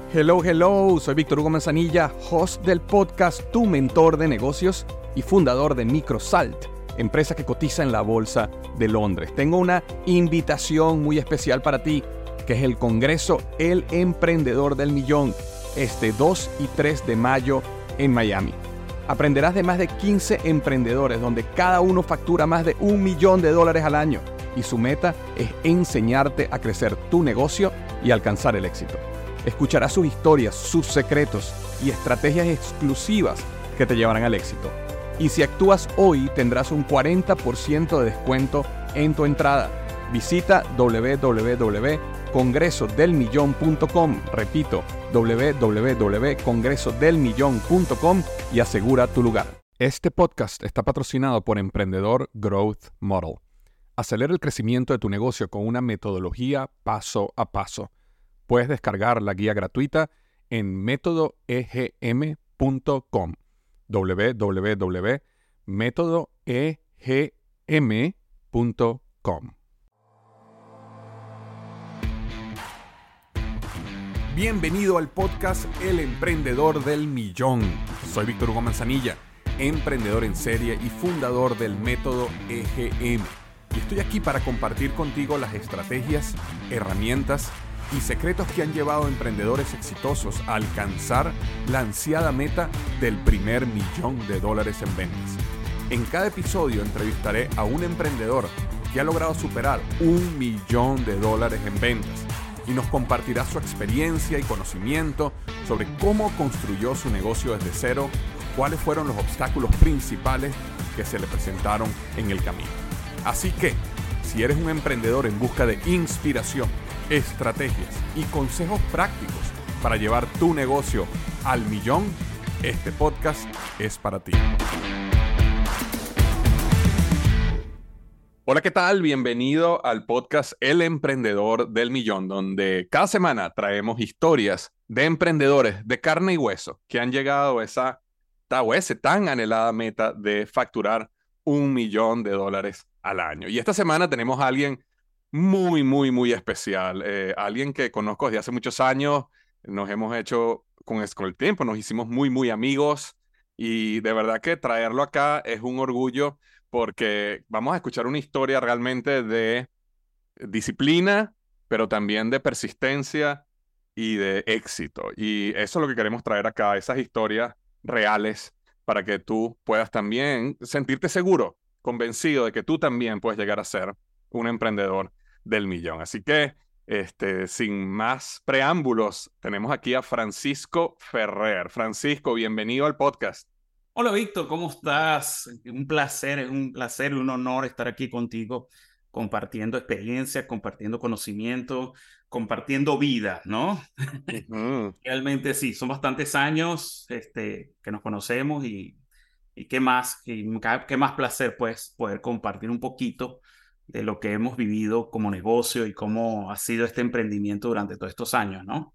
Hello, hello, soy Víctor Hugo Manzanilla, host del podcast Tu Mentor de Negocios y fundador de Microsalt, empresa que cotiza en la Bolsa de Londres. Tengo una invitación muy especial para ti, que es el Congreso El Emprendedor del Millón, este 2 y 3 de mayo en Miami. Aprenderás de más de 15 emprendedores, donde cada uno factura más de $1 millón al año, y su meta es enseñarte a crecer tu negocio y alcanzar el éxito. Escucharás sus historias, sus secretos y estrategias exclusivas que te llevarán al éxito. Y si actúas hoy, tendrás un 40% de descuento en tu entrada. Visita www.congresodelmillón.com, repito, www.congresodelmillón.com y asegura tu lugar. Este podcast está patrocinado por Emprendedor Growth Model. Acelera el crecimiento de tu negocio con una metodología paso a paso. Puedes descargar la guía gratuita en métodoegm.com, www.métodoegm.com. Bienvenido al podcast El Emprendedor del Millón. Soy Víctor Hugo Manzanilla, emprendedor en serie y fundador del método EGM. Y estoy aquí para compartir contigo las estrategias, herramientas y secretos que han llevado a emprendedores exitosos a alcanzar la ansiada meta del primer $1 millón en ventas. En cada episodio entrevistaré a un emprendedor que ha logrado superar $1 millón en ventas y nos compartirá su experiencia y conocimiento sobre cómo construyó su negocio desde cero, cuáles fueron los obstáculos principales que se le presentaron en el camino. Así que, si eres un emprendedor en busca de inspiración, estrategias y consejos prácticos para llevar tu negocio al $1 millón, este podcast es para ti. Hola, ¿qué tal? Bienvenido al podcast El Emprendedor del Millón, donde cada semana traemos historias de emprendedores de carne y hueso que han llegado a esa tan anhelada meta de facturar $1 millón al año. Y esta semana tenemos a alguien muy especial, alguien que conozco desde hace muchos años. Nos hemos hecho con el tiempo, nos hicimos muy amigos, y de verdad que traerlo acá es un orgullo, porque vamos a escuchar una historia realmente de disciplina, pero también de persistencia y de éxito. Y eso es lo que queremos traer acá, esas historias reales, para que tú puedas también sentirte seguro, convencido de que tú también puedes llegar a ser un emprendedor del millón. Así que, sin más preámbulos, tenemos aquí a Francisco Ferrer. Francisco, bienvenido al podcast. Hola Víctor, ¿cómo estás? Es un placer y un honor estar aquí contigo, compartiendo experiencias, compartiendo conocimiento, compartiendo vida, ¿no? Realmente sí, son bastantes años que nos conocemos y qué más, qué más placer pues poder compartir un poquito de lo que hemos vivido como negocio y cómo ha sido este emprendimiento durante todos estos años, ¿no?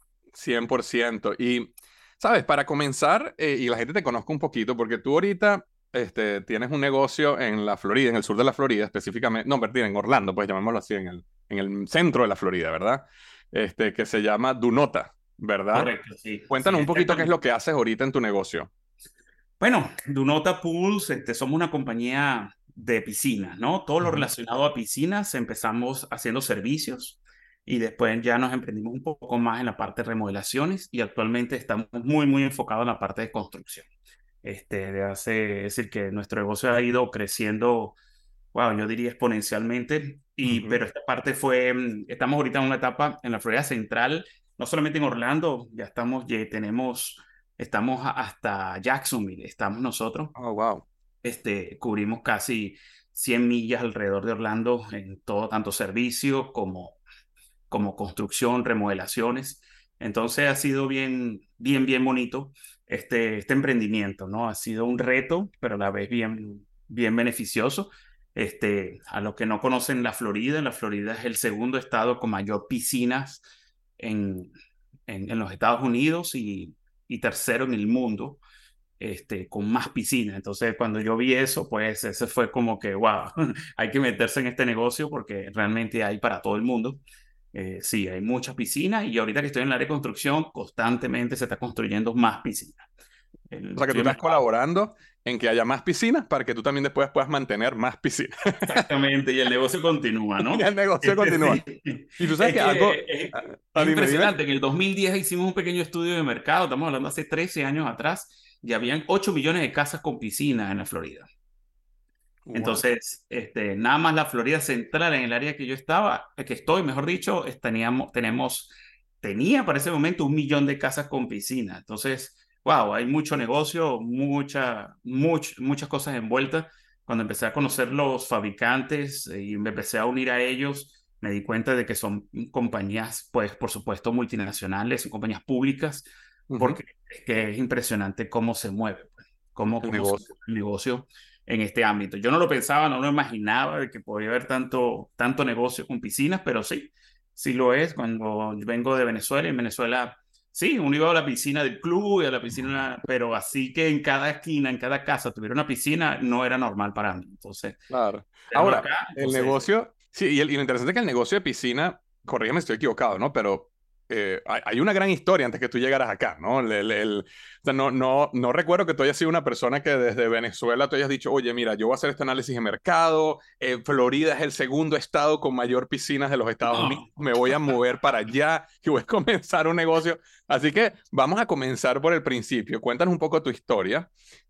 100%. Y, sabes, para comenzar, y la gente te conozca un poquito, porque tú ahorita tienes un negocio en la Florida, en el sur de la Florida específicamente, no, perdón, en Orlando, pues llamémoslo así, en el centro de la Florida, ¿verdad? Que se llama Dunota, ¿verdad? Correcto, sí, sí, Cuéntanos un poquito qué es lo exactamente. que haces ahorita en tu negocio. Bueno, Dunota Pools, somos una compañía de piscinas, ¿no? Todo lo Ujú. relacionado a piscinas, empezamos haciendo servicios y después ya nos emprendimos un poco más en la parte de remodelaciones y actualmente estamos muy enfocados en la parte de construcción. Es decir, que nuestro negocio ha ido creciendo, wow, yo diría exponencialmente, Ujú. pero esta parte fue, estamos ahorita en una etapa en la Florida Central, no solamente en Orlando, estamos hasta Jacksonville, estamos nosotros, Oh, wow. cubrimos casi 100 millas alrededor de Orlando en todo, tanto servicio como construcción, remodelaciones. Entonces ha sido bien bonito este emprendimiento, ¿no? Ha sido un reto, pero a la vez bien beneficioso. A los que no conocen la Florida es el segundo estado con mayor piscinas en, en los Estados Unidos y tercero en el mundo, con más piscinas. Entonces, cuando yo vi eso, pues ese fue como que, wow, hay que meterse en este negocio porque realmente hay para todo el mundo. Sí, hay muchas piscinas y ahorita que estoy en el área de construcción, constantemente se está construyendo más piscinas. O sea, que tú estás colaborando en que haya más piscinas para que tú también después puedas mantener más piscinas. Exactamente, y el negocio continúa, Y ¿no? el negocio continúa. Sí. Y tú sabes Es que que algo... es Dime, dime. impresionante. En el 2010 hicimos un pequeño estudio de mercado, estamos hablando hace 13 años atrás, y habían 8 millones de casas con piscina en la Florida. Wow. Entonces, nada más la Florida Central, en el área que yo estaba, que estoy, mejor dicho, tenía para ese momento 1 millón de casas con piscina. Entonces, wow, hay mucho negocio, muchas cosas envueltas. Cuando empecé a conocer los fabricantes y me empecé a unir a ellos, me di cuenta de que son compañías, pues, por supuesto, multinacionales, son compañías públicas, Ujú. porque es que es impresionante cómo se mueve, pues, cómo, El cómo se negocio. mueve el negocio en este ámbito. Yo no lo pensaba, no lo imaginaba de que podía haber tanto negocio con piscinas, pero sí, sí lo es. Cuando yo vengo de Venezuela, en Venezuela, sí, uno iba a la piscina del club y a la piscina, pero así que en cada esquina, en cada casa tuviera una piscina, no era normal para mí. Entonces, Claro. tenerlo Ahora, acá, el entonces, negocio, sí, y lo interesante es que el negocio de piscina, corrígeme si estoy equivocado, ¿no? Pero hay una gran historia antes que tú llegaras acá, ¿no? O sea, no recuerdo que tú hayas sido una persona que desde Venezuela tú hayas dicho, oye, mira, yo voy a hacer este análisis de mercado, Florida es el segundo estado con mayor piscinas de los Estados Unidos, no, me voy a mover para allá y voy a comenzar un negocio. Así que vamos a comenzar por el principio. Cuéntanos un poco tu historia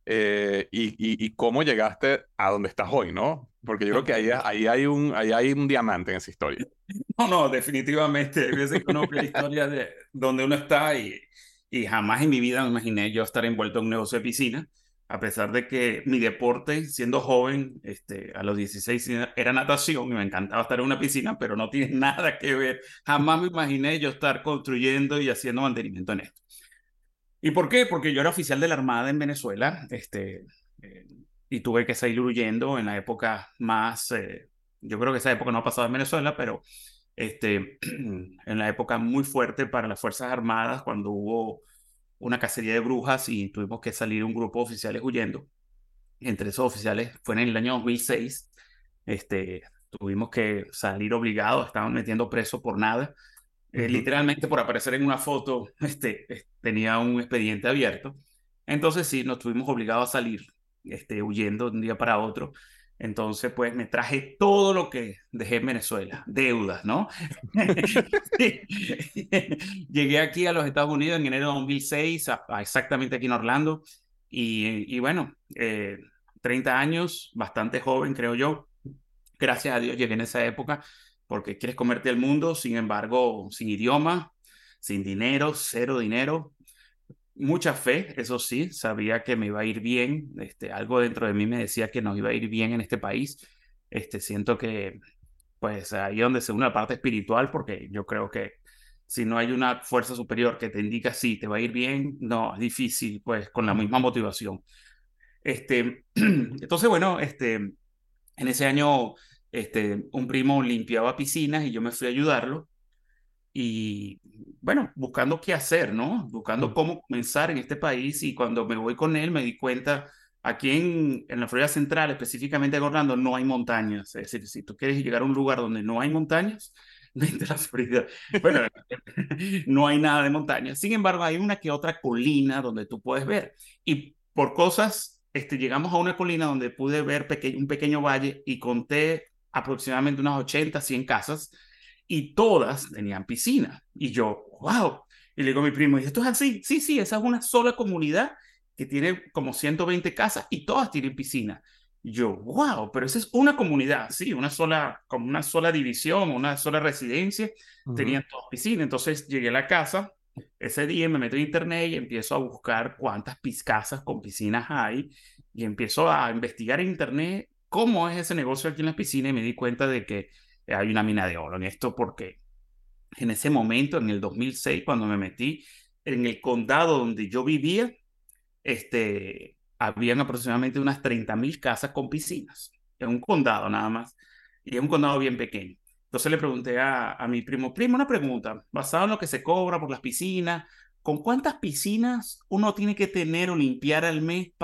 y cómo llegaste a donde estás hoy, ¿no? Porque yo creo que ok. ahí hay un diamante en esa historia. No, definitivamente. Hay veces que uno ve la historia de donde uno está y jamás en mi vida me imaginé yo estar envuelto en un negocio de piscina, a pesar de que mi deporte, siendo joven, a los 16 era natación y me encantaba estar en una piscina, pero no tiene nada que ver. Jamás me imaginé yo estar construyendo y haciendo mantenimiento en esto. ¿Y por qué? Porque yo era oficial de la Armada en Venezuela, eh, y tuve que salir huyendo en la época más, yo creo que esa época no ha pasado en Venezuela, pero en la época muy fuerte para las Fuerzas Armadas, cuando hubo una cacería de brujas y tuvimos que salir un grupo de oficiales huyendo. Entre esos oficiales fue en el año 2006, tuvimos que salir obligados, estaban metiendo preso por nada, Ujú. literalmente por aparecer en una foto, tenía un expediente abierto. Entonces sí, nos tuvimos obligados a salir, huyendo de un día para otro. Entonces, pues me traje todo lo que dejé en Venezuela, deudas, ¿no? Llegué aquí a los Estados Unidos en enero de 2006, exactamente aquí en Orlando. Y bueno, 30 años, bastante joven, creo yo. Gracias a Dios llegué en esa época porque quieres comerte el mundo, sin embargo, sin idioma, sin dinero, cero dinero, mucha fe, eso sí, sabía que me iba a ir bien, algo dentro de mí me decía que nos iba a ir bien en este país. Siento que pues ahí es donde se une la parte espiritual, porque yo creo que si no hay una fuerza superior que te indica si te va a ir bien, no, es difícil, pues con la misma motivación. Entonces, bueno, en ese año, un primo limpiaba piscinas y yo me fui a ayudarlo. Y bueno, buscando qué hacer, ¿no? Buscando cómo comenzar en este país. Y cuando me voy con él, me di cuenta, aquí en la Florida Central, específicamente en Orlando, no hay montañas. Es decir, si tú quieres llegar a un lugar donde no hay montañas, vente a la Florida. Bueno, no hay nada de montañas. Sin embargo, hay una que otra colina donde tú puedes ver. Y por cosas, llegamos a una colina donde pude ver un pequeño valle y conté aproximadamente unas 80, 100 casas y todas tenían piscina. Y yo, wow. Y le digo a mi primo, ¿y esto es así? Sí, sí, esa es una sola comunidad que tiene como 120 casas y todas tienen piscina. Y yo, wow, pero esa es una comunidad, sí, como una sola división, una sola residencia, Ujú. tenían todas piscina. Entonces llegué a la casa, ese día me meto en internet y empiezo a buscar cuántas casas con piscinas hay y empiezo a investigar en internet cómo es ese negocio aquí en la piscina y me di cuenta de que hay una mina de oro en esto porque en ese momento, en el 2006, cuando me metí en el condado donde yo vivía, habían aproximadamente unas 30.000 casas con piscinas, en un condado nada más, y es un condado bien pequeño. Entonces le pregunté a mi primo, una pregunta, basado en lo que se cobra por las piscinas, ¿con cuántas piscinas uno tiene que tener o limpiar al mes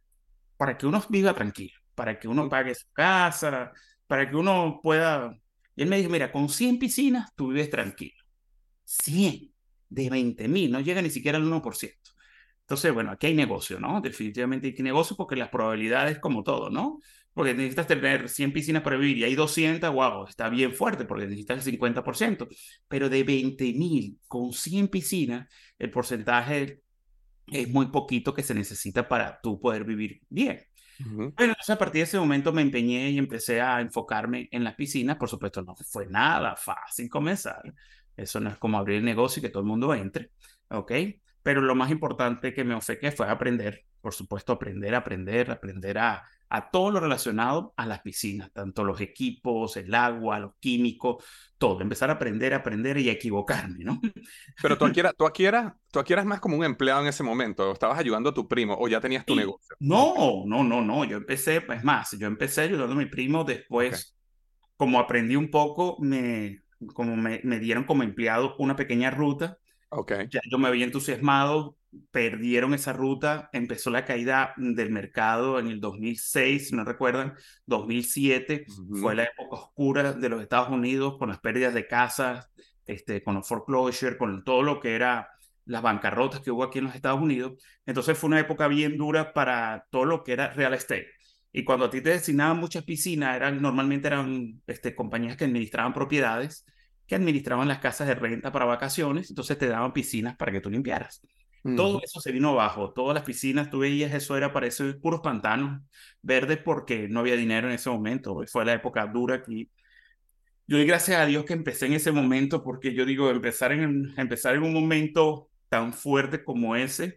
para que uno viva tranquilo, para que uno pague su casa, para que uno pueda Y él me dijo, mira, con 100 piscinas tú vives tranquilo. 100 de 20.000, no llega ni siquiera al 1%. Entonces, bueno, aquí hay negocio, ¿no? Definitivamente hay negocio porque las probabilidades, como todo, ¿no? Porque necesitas tener 100 piscinas para vivir y hay 200, wow, está bien fuerte porque necesitas el 50%. Pero de 20.000 con 100 piscinas, el porcentaje es muy poquito que se necesita para tú poder vivir bien. Ujú. Bueno, entonces a partir de ese momento me empeñé y empecé a enfocarme en las piscinas. Por supuesto, no fue nada fácil comenzar. Eso no es como abrir el negocio y que todo el mundo entre, ¿ok? Pero lo más importante que me enfoqué fue aprender, por supuesto, aprender a todo lo relacionado a las piscinas, tanto los equipos, el agua, los químicos, todo. Empezar a aprender y a equivocarme, ¿no? Pero tú aquí eras más como un empleado en ese momento, o estabas ayudando a tu primo, o ya tenías tu Sí. negocio. Ok, No, no, no, no. Yo empecé, es más, yo empecé ayudando a mi primo ok, después. Como aprendí un poco, como me dieron como empleado una pequeña ruta, ok. ya yo me había entusiasmado, perdieron esa ruta, empezó la caída del mercado en el 2006, si no recuerdan, 2007 fue Ujú. la época oscura de los Estados Unidos con las pérdidas de casas, con los foreclosure, con todo lo que era las bancarrotas que hubo aquí en los Estados Unidos. Entonces fue una época bien dura para todo lo que era real estate. Y cuando a ti te designaban muchas piscinas, normalmente eran compañías que administraban propiedades, que administraban las casas de renta para vacaciones, entonces te daban piscinas para que tú limpiaras. Todo Ujú. eso se vino abajo, todas las piscinas, tú veías eso, era parece puros pantanos verdes porque no había dinero en ese momento, fue la época dura aquí. Yo doy gracias a Dios que empecé en ese momento porque yo digo, empezar en un momento tan fuerte como ese,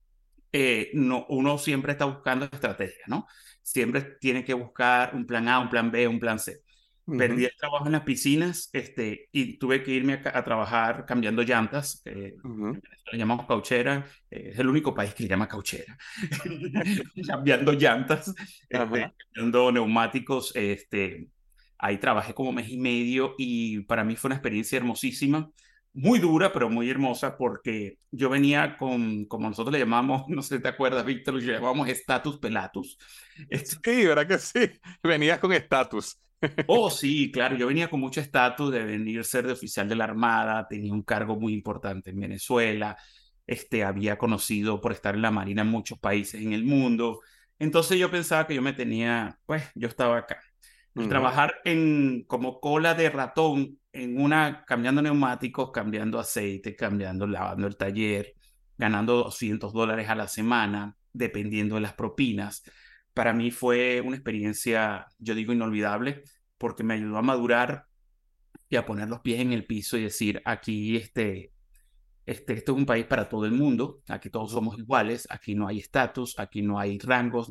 no, uno siempre está buscando estrategias, ¿no? Siempre tiene que buscar un plan A, un plan B, un plan C. Perdí Ujú. el trabajo en las piscinas, y tuve que irme a trabajar cambiando llantas. Ujú. En Venezuela le llamamos cauchera, es el único país que le llama cauchera. Cambiando llantas, Ajá. cambiando neumáticos. Ahí trabajé como mes y medio y para mí fue una experiencia hermosísima, muy dura, pero muy hermosa porque yo venía con, como nosotros le llamamos, no sé si te acuerdas, Víctor, lo llamamos status pelatus. Sí, ¿verdad que sí? Venías con estatus. Oh, sí, claro, yo venía con mucho estatus de venir a ser de oficial de la Armada, tenía un cargo muy importante en Venezuela, había conocido por estar en la Marina en muchos países en el mundo, entonces yo pensaba que yo me tenía, pues yo estaba acá. El Ujú. trabajar como cola de ratón cambiando neumáticos, cambiando aceite, lavando el taller, ganando $200 a la semana, dependiendo de las propinas, para mí fue una experiencia, yo digo, inolvidable porque me ayudó a madurar y a poner los pies en el piso y decir, aquí esto es un país para todo el mundo, aquí todos somos iguales, aquí no hay estatus, aquí no hay rangos,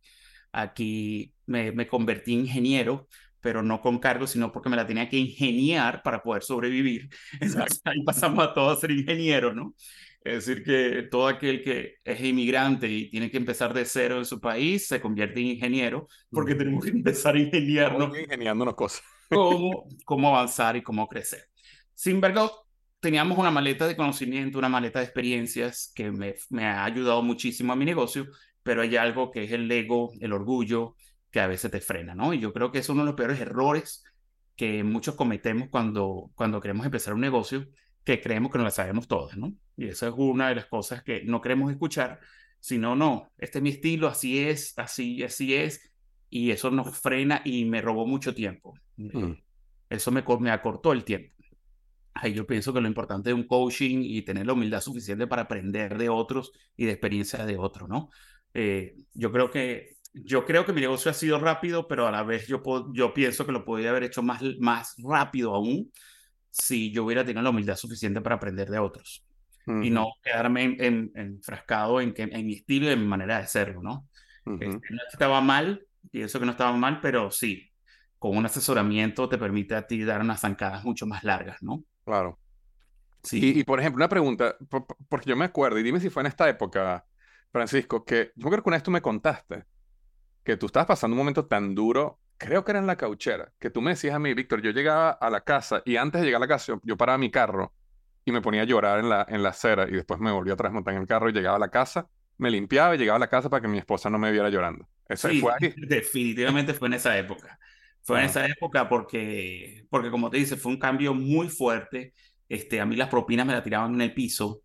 aquí me convertí en ingeniero, pero no con cargo, sino porque me la tenía que ingeniar para poder sobrevivir. Entonces Exacto. ahí pasamos a todos a ser ingenieros, ¿no? Es decir, que todo aquel que es inmigrante y tiene que empezar de cero en su país se convierte en ingeniero porque Ujú. tenemos que empezar a Estamos ingeniarnos aquí ingeniándonos cosas. cómo avanzar y cómo crecer. Sin embargo, teníamos una maleta de conocimiento, una maleta de experiencias que me ha ayudado muchísimo a mi negocio, pero hay algo que es el ego, el orgullo, que a veces te frena, ¿no? Y yo creo que es uno de los peores errores que muchos cometemos cuando queremos empezar un negocio, que creemos que no la sabemos todas, ¿no? Y esa es una de las cosas que no queremos escuchar, sino, no, este es mi estilo, así es, así es, y eso nos frena y me robó mucho tiempo. Mm. Eso me acortó el tiempo. Ahí yo pienso que lo importante de un coaching y tener la humildad suficiente para aprender de otros y de experiencias de otros, ¿no? Yo creo que mi negocio ha sido rápido, pero a la vez yo pienso que lo podría haber hecho más rápido aún si yo hubiera tenido la humildad suficiente para aprender de otros y Ujú. no quedarme enfrascado en mi estilo y en mi manera de serlo, ¿no? Ujú. No estaba mal, pienso que no estaba mal, pero sí, con un asesoramiento te permite a ti dar unas zancadas mucho más largas, ¿no? Claro. Sí, Por ejemplo, una pregunta, porque yo me acuerdo, y dime si fue en esta época, Francisco, que yo creo que una vez tú me contaste que tú estabas pasando un momento tan duro, creo que era en la cauchera, que tú me decías a mí, Víctor, yo llegaba a la casa y antes de llegar a la casa yo paraba mi carro y me ponía a llorar en la acera y después me volvía otra vez a montar en el carro y llegaba a la casa, me limpiaba y llegaba a la casa para que mi esposa no me viera llorando. Eso fue sí, ahí. definitivamente fue en esa época. Fue en Ajá. esa época porque como te dice, fue un cambio muy fuerte. A mí las propinas me las tiraban en el piso.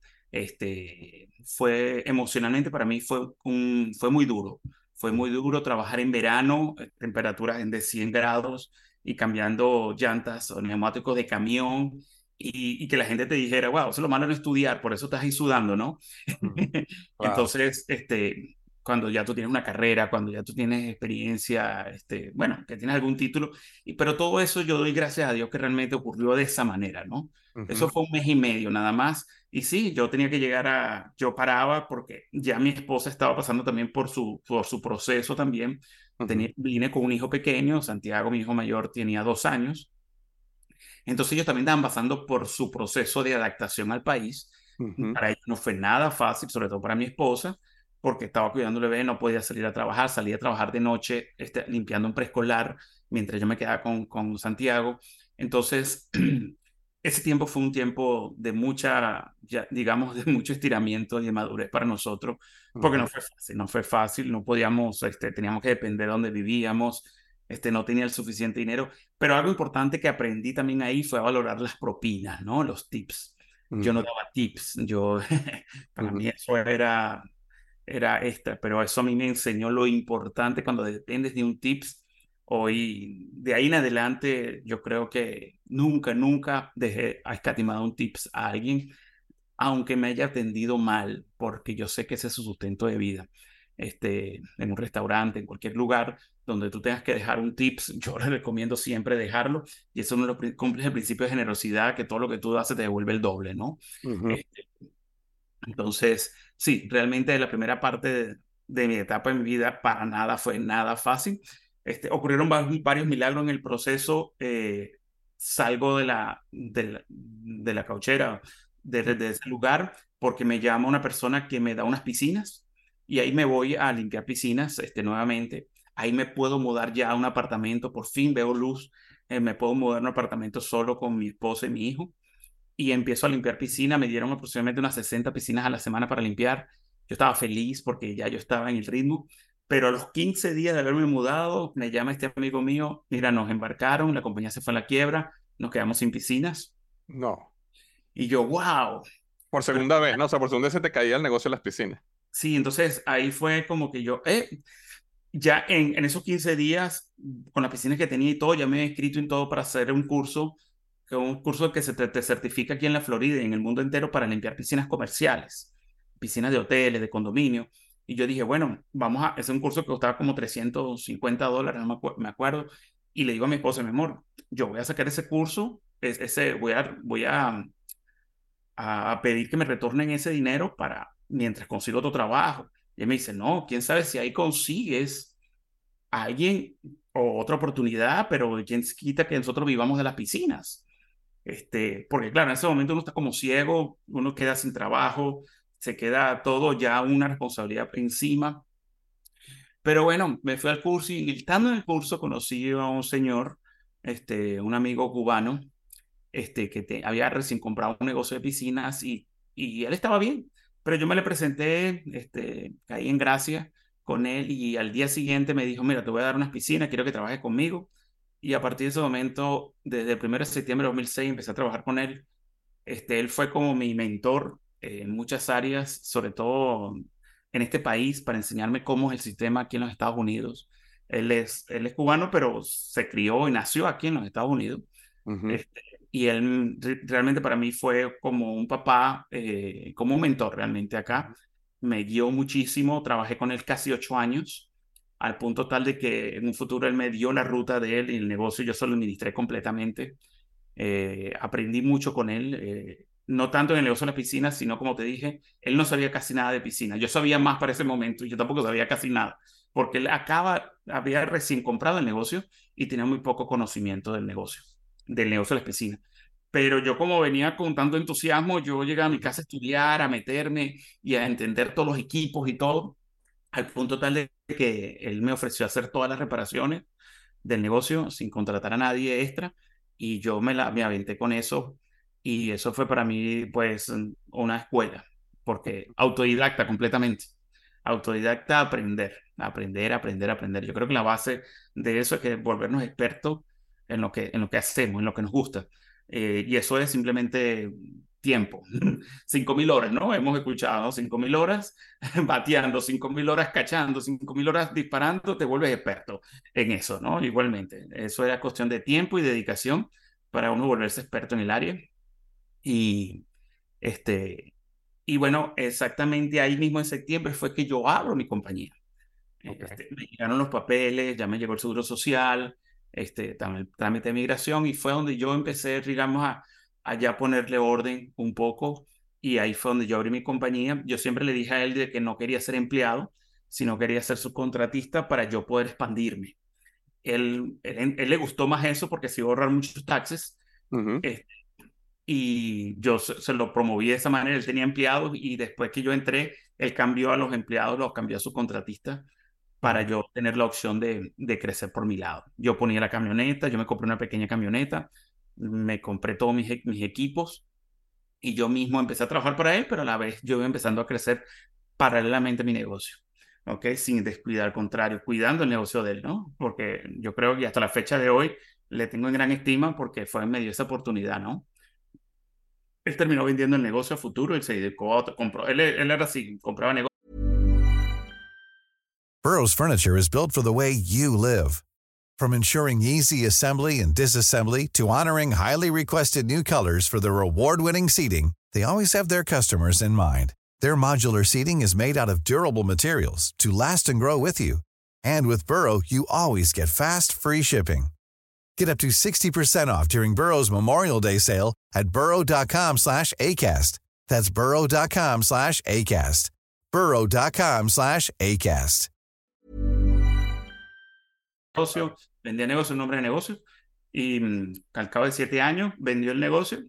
Fue emocionalmente para mí fue muy duro. Fue muy duro trabajar en verano, temperaturas de 100 grados y cambiando llantas o neumáticos de camión y que la gente te dijera, wow, eso es lo malo de estudiar, por eso estás ahí sudando, ¿no? Ujú. Claro. Entonces, cuando ya tú tienes una carrera, cuando ya tú tienes experiencia, bueno, que tienes algún título, pero todo eso yo doy gracias a Dios que realmente ocurrió de esa manera, ¿no? Eso Ujú, fue un mes y medio nada más. Y sí, yo tenía que yo paraba porque ya mi esposa estaba pasando también por su proceso también. ujú, Vine con un hijo pequeño, Santiago, mi hijo mayor, tenía 2 años. Entonces ellos también estaban pasando por su proceso de adaptación al país. ujú, Para ellos no fue nada fácil, sobre todo para mi esposa, porque estaba cuidando al bebé, no podía salir a trabajar, salía a trabajar de noche limpiando un preescolar mientras yo me quedaba con Santiago. Entonces, ese tiempo fue un tiempo de mucha, ya, digamos, de mucho estiramiento y de madurez para nosotros, porque ujú, no fue fácil, no podíamos, teníamos que depender de donde vivíamos, no tenía el suficiente dinero, pero algo importante que aprendí también ahí fue a valorar las propinas, ¿no? Los tips. Yo no ujú, daba tips, para ujú, mí eso era extra, pero eso a mí me enseñó lo importante cuando dependes de un tips. Hoy, de ahí en adelante, yo creo que nunca dejé a escatimado un tips a alguien, aunque me haya atendido mal, porque yo sé que ese es su sustento de vida. En un restaurante, en cualquier lugar donde tú tengas que dejar un tips, yo les recomiendo siempre dejarlo, y eso no lo cumple el principio de generosidad, que todo lo que tú haces te devuelve el doble, ¿no? ujú, Este, entonces, sí, realmente la primera parte de mi etapa en mi vida para nada fue nada fácil. Ocurrieron varios milagros en el proceso. Salgo de la cauchera, de ese lugar, porque me llama una persona que me da unas piscinas y ahí me voy a limpiar piscinas nuevamente. Ahí me puedo mudar ya a un apartamento, por fin veo luz. Me puedo mudar a un apartamento solo con mi esposa y mi hijo y empiezo a limpiar piscina. Me dieron aproximadamente unas 60 piscinas a la semana para limpiar. Yo estaba feliz porque ya yo estaba en el ritmo, pero a los 15 días de haberme mudado, me llama este amigo mío, mira, nos embarcaron, la compañía se fue a la quiebra, nos quedamos sin piscinas. no. Y yo, wow. Por Pero segunda vez, ¿no? O sea, por segunda vez se te caía el negocio de las piscinas. sí, entonces ahí fue como que yo, ya en esos 15 días, con las piscinas que tenía y todo, ya me he inscrito en todo para hacer un curso que te certifica aquí en la Florida y en el mundo entero para limpiar piscinas comerciales, piscinas de hoteles, de condominio. Y yo dije, bueno, es un curso que costaba como $350, no me acuerdo. Y le digo a mi esposa, mi amor, yo voy a sacar ese curso, voy a pedir que me retornen ese dinero para mientras consigo otro trabajo. Y él me dice, no, quién sabe si ahí consigues a alguien o otra oportunidad, pero quién quita que nosotros vivamos de las piscinas. Porque claro, en ese momento uno está como ciego, uno queda sin trabajo, se queda todo ya una responsabilidad encima. Pero bueno, me fui al curso y estando en el curso conocí a un señor, un amigo cubano, que había recién comprado un negocio de piscinas y él estaba bien, pero yo me le presenté, caí en gracia con él y al día siguiente me dijo, mira, te voy a dar unas piscinas, quiero que trabajes conmigo. Y a partir de ese momento, desde el 1 de septiembre de 2006, empecé a trabajar con él. Él fue como mi mentor en muchas áreas, sobre todo en este país, para enseñarme cómo es el sistema aquí en los Estados Unidos. Él es cubano, pero se crió y nació aquí en los Estados Unidos. Ujú, Este, y él realmente para mí fue como un papá, como un mentor realmente acá. Me guió muchísimo, trabajé con él casi 8 años, al punto tal de que en un futuro él me dio la ruta de él y el negocio yo solo administré completamente. Aprendí mucho con él, no tanto en el negocio de las piscinas, sino como te dije, él no sabía casi nada de piscinas. Yo sabía más para ese momento y yo tampoco sabía casi nada, porque él había recién comprado el negocio y tenía muy poco conocimiento del negocio de las piscinas. Pero yo como venía con tanto entusiasmo, yo llegaba a mi ujú, casa a estudiar, a meterme y a entender todos los equipos y todo, al punto tal de que él me ofreció hacer todas las reparaciones del negocio sin contratar a nadie extra y yo me aventé con eso y eso fue para mí pues una escuela porque autodidacta completamente. autodidacta, aprender. Yo creo que la base de eso es que volvernos expertos en lo que hacemos, en lo que nos gusta. Y eso es simplemente tiempo. 5.000 horas, ¿no? Hemos escuchado 5.000 horas bateando, 5.000 horas cachando, 5.000 horas disparando, te vuelves experto en eso, ¿no? Igualmente, eso era cuestión de tiempo y dedicación para uno volverse experto en el área. Y, este, y bueno, exactamente ahí mismo en septiembre fue que yo abro mi compañía. Ok. Me llegaron los papeles, ya me llegó el seguro social, también el trámite de migración y fue donde yo empecé, digamos, a ya ponerle orden un poco y ahí fue donde yo abrí mi compañía. Yo siempre le dije a él de que no quería ser empleado, sino quería ser subcontratista para yo poder expandirme. Él le gustó más eso porque se iba a ahorrar muchos taxes Ujú. eh, y yo se lo promoví de esa manera. Él tenía empleados y después que yo entré, él cambió a los empleados, los cambió a subcontratistas para Ujú. yo tener la opción de crecer por mi lado. Yo ponía la camioneta, yo me compré una pequeña camioneta, me compré todos mis equipos y yo mismo empecé a trabajar para él, pero a la vez yo iba empezando a crecer paralelamente a mi negocio. ¿Ok? Sin descuidar, al contrario, cuidando el negocio de él, ¿no? Porque yo creo que hasta la fecha de hoy le tengo en gran estima porque fue me dio esa oportunidad, ¿no? Él terminó vendiendo el negocio a futuro y se dedicó a otro, compró, él era así, compraba negocios. Burrow's furniture is built for the way you live. From ensuring easy assembly and disassembly to honoring highly requested new colors for their award-winning seating, they always have their customers in mind. Their modular seating is made out of durable materials to last and grow with you. And with Burrow, you always get fast, free shipping. Get up to 60% off during Burrow's Memorial Day sale at burrow.com/ACAST. That's burrow.com/ACAST. burrow.com/ACAST. Claro. Vendía negocio, un nombre de negocio, y al cabo de 7 años vendió el negocio,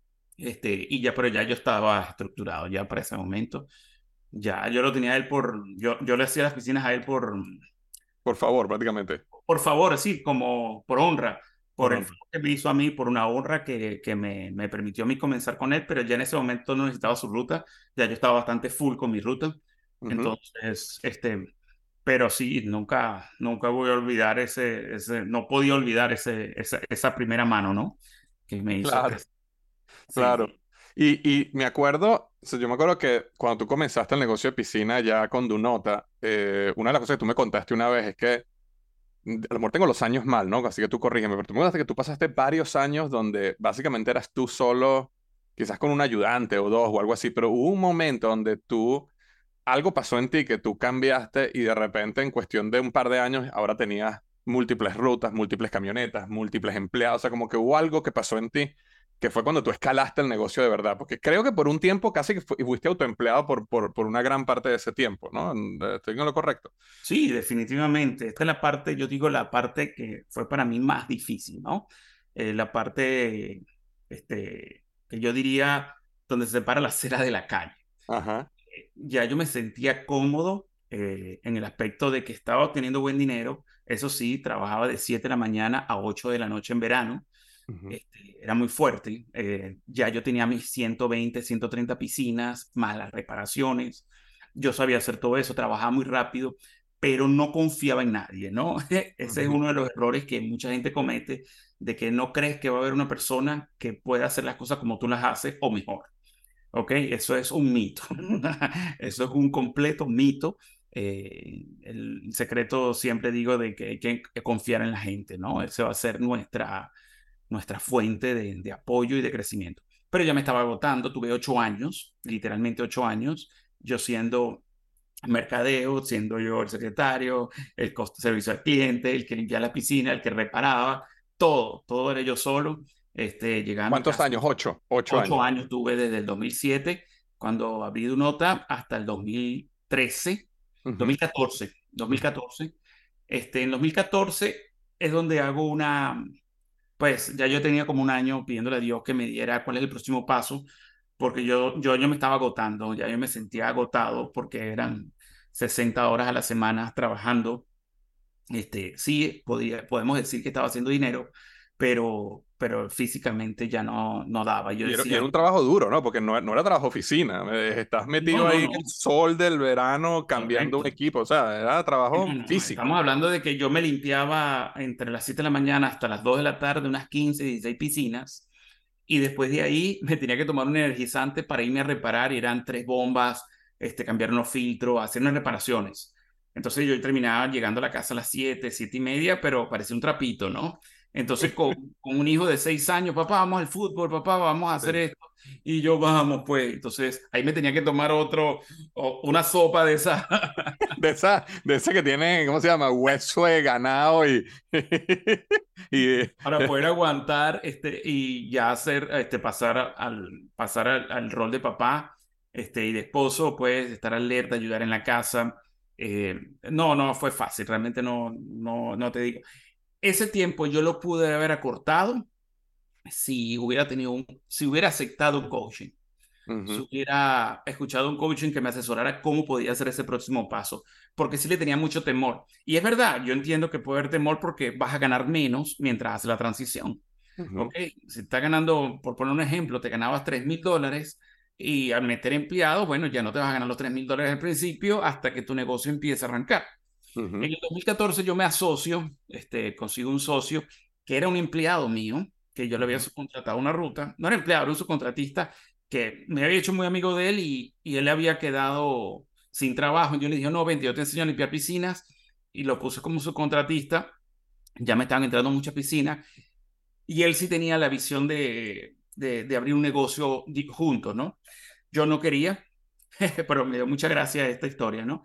y ya, pero ya yo estaba estructurado, ya para ese momento, ya yo lo tenía a él yo le hacía las piscinas a él Por favor, prácticamente. por favor, así, como por honra, Por por el honra. favor que me hizo a mí, por una honra que me permitió a mí comenzar con él, pero ya en ese momento no necesitaba su ruta, ya yo estaba bastante full con mi ruta, Ujú. entonces, pero sí, nunca voy a olvidar no podía olvidar esa primera mano, ¿no? Que me hizo Claro, crecer. claro. Sí, Y me acuerdo, o sea, yo me acuerdo que cuando tú comenzaste el negocio de piscina ya con Dunota, una de las cosas que tú me contaste una vez es que, a lo mejor tengo los años mal, ¿no? Así que tú corrígeme, pero tú me contaste que tú pasaste varios años donde básicamente eras tú solo, quizás con un ayudante o dos o algo así, pero hubo un momento donde algo pasó en ti que tú cambiaste y de repente en cuestión de un par de años ahora tenías múltiples rutas, múltiples camionetas, múltiples empleados, o sea, como que hubo algo que pasó en ti que fue cuando tú escalaste el negocio de verdad, porque creo que por un tiempo casi que fuiste autoempleado por una gran parte de ese tiempo, ¿no? ¿Estoy en lo correcto? sí, definitivamente. Esta es la parte, yo digo, la parte que fue para mí más difícil, ¿no? La parte, que yo diría, donde se separa la acera de la calle. Ajá. Ya yo me sentía cómodo en el aspecto de que estaba obteniendo buen dinero. Eso sí, trabajaba de 7 de la mañana a 8 de la noche en verano. Ujú. Era muy fuerte. Ya yo tenía mis 120, 130 piscinas, más las reparaciones. Yo sabía hacer todo eso, trabajaba muy rápido, pero no confiaba en nadie, ¿no? Ese es Ujú. uno de los errores que mucha gente comete, de que no crees que va a haber una persona que pueda hacer las cosas como tú las haces o mejor. ¿Ok? Eso es un mito. Eso es un completo mito. El secreto siempre digo de que hay que confiar en la gente, ¿no? Ese va a ser nuestra fuente de apoyo y de crecimiento. Pero ya me estaba agotando, tuve 8 años, literalmente 8 años, yo siendo mercadeo, siendo yo el secretario, el costo de servicio al cliente, el que limpiaba la piscina, el que reparaba, todo era yo solo. Llegaba a mi ¿Cuántos casa. años? 8 Ocho años. años tuve desde el 2007, cuando abrí Dunota, hasta el 2013, Ujú. 2014, Ujú. 2014. En 2014 es donde hago pues ya yo tenía como un año pidiéndole a Dios que me diera cuál es el próximo paso, porque yo me estaba agotando, ya yo me sentía agotado porque eran 60 horas a la semana trabajando. Sí, podemos decir que estaba haciendo dinero, pero físicamente ya no daba. Yo Y decía, era un trabajo duro, ¿no? Porque no era trabajo oficina. Estás metido ahí en el sol del verano cambiando un correcto. equipo. O sea, era trabajo físico. Estamos hablando de que yo me limpiaba entre las 7 de la mañana hasta las 2 de la tarde, unas 15, 16 piscinas, y después de ahí me tenía que tomar un energizante para irme a reparar, y eran 3 bombas, cambiar unos filtros, hacer unas reparaciones. Entonces yo terminaba llegando a la casa a las 7, 7:30, pero parecía un trapito, ¿no? Entonces con un hijo de 6 años, papá, vamos al fútbol, papá, vamos a hacer Sí. esto. Y yo, vamos, pues. Entonces ahí me tenía que tomar una sopa de esa. De esa que tiene, ¿cómo se llama? Hueso de ganado y, y Para poder aguantar y ya hacer, pasar al rol de papá y de esposo, pues estar alerta, ayudar en la casa. No fue fácil, realmente no te digo. Ese tiempo yo lo pude haber acortado si hubiera aceptado un coaching, si Ujú, hubiera escuchado un coaching que me asesorara cómo podía hacer ese próximo paso, porque sí le tenía mucho temor. Y es verdad, yo entiendo que puede haber temor porque vas a ganar menos mientras haces la transición. ujú, Ok, si estás ganando, por poner un ejemplo, te ganabas $3,000 y al meter empleados, bueno, ya no te vas a ganar los $3,000 al principio hasta que tu negocio empiece a arrancar. ujú, En el 2014 yo me asocio, consigo un socio que era un empleado mío, que yo le había ujú, subcontratado una ruta. No era empleado, era un subcontratista que me había hecho muy amigo de él y él había quedado sin trabajo. Yo le dije, no, vente, yo te enseño a limpiar piscinas, y lo puse como subcontratista. Ya me estaban entrando muchas piscinas y él sí tenía la visión de abrir un negocio juntos, ¿no? Yo no quería, pero me dio mucha gracia esta historia, ¿no?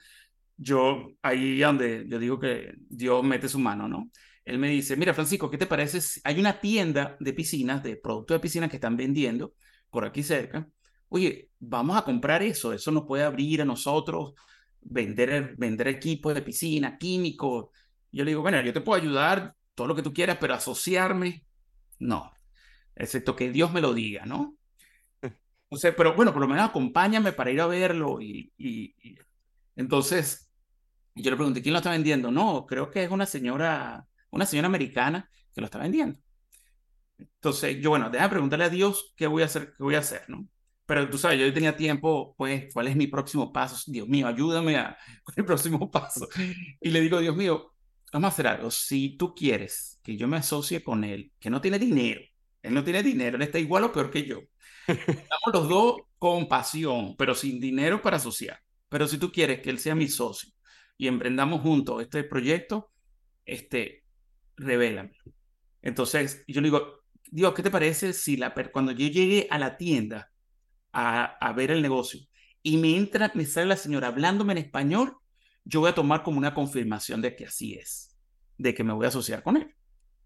Ahí donde yo digo que Dios mete su mano, ¿no? Él me dice, mira, Francisco, ¿qué te parece? Hay una tienda de piscinas, de productos de piscinas que están vendiendo por aquí cerca. Oye, vamos a comprar eso nos puede abrir a nosotros, vender equipos de piscina, químicos. Yo le digo, bueno, yo te puedo ayudar, todo lo que tú quieras, pero asociarme, no, excepto que Dios me lo diga, ¿no? O sea, pero bueno, por lo menos acompáñame para ir a verlo entonces y yo le pregunté, ¿quién lo está vendiendo? No, creo que es una señora americana que lo está vendiendo. Entonces, yo, bueno, déjame preguntarle a Dios qué voy a hacer, ¿no? Pero tú sabes, yo tenía tiempo, pues, ¿cuál es mi próximo paso? Dios mío, ayúdame con el próximo paso. Y le digo, Dios mío, vamos a hacer algo. Si tú quieres que yo me asocie con él, que no tiene dinero, él no tiene dinero, él está igual o peor que yo. Estamos los dos con pasión, pero sin dinero para asociar. Pero si tú quieres que él sea mi socio y emprendamos juntos este proyecto, este, revélame. Entonces, yo le digo, Dios, ¿qué te parece si cuando yo llegue a la tienda a ver el negocio y me sale la señora hablándome en español, yo voy a tomar como una confirmación de que así es, de que me voy a asociar con él?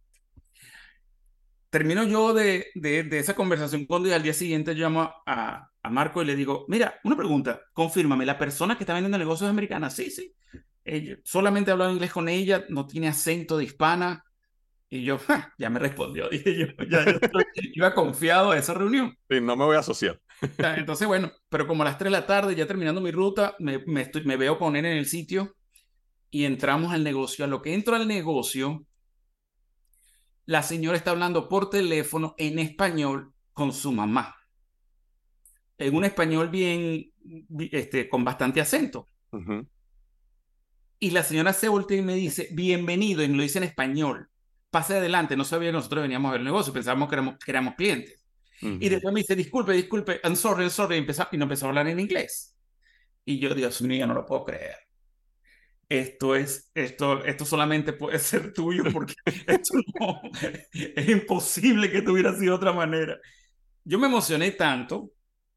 Termino yo de esa conversación con Dios. Al día siguiente yo llamo a Marco y le digo, mira, una pregunta, confírmame, ¿la persona que está vendiendo el negocio es americana? Sí, sí. Solamente he hablado inglés con ella, no tiene acento de hispana. Y yo, "Ja", ya me respondió. Dije yo, iba confiado a esa reunión. sí, no me voy a asociar. Ya, entonces, bueno, pero como a las 3 de la tarde, ya terminando mi ruta, me veo con él en el sitio y entramos al negocio. A lo que entro al negocio, la señora está hablando por teléfono en español con su mamá, en un español con bastante acento. Ujú. Y la señora se voltea y me dice, bienvenido, y me lo dice en español. Pase adelante, no sabía que nosotros veníamos a ver el negocio, pensábamos que éramos clientes. Y Ujú. después me dice, disculpe, disculpe, I'm sorry, y nos empezó a hablar en inglés. Y yo, Dios mío, no lo puedo creer. Esto solamente puede ser tuyo porque esto no, es imposible que tuviera sido de otra manera. Yo me emocioné tanto.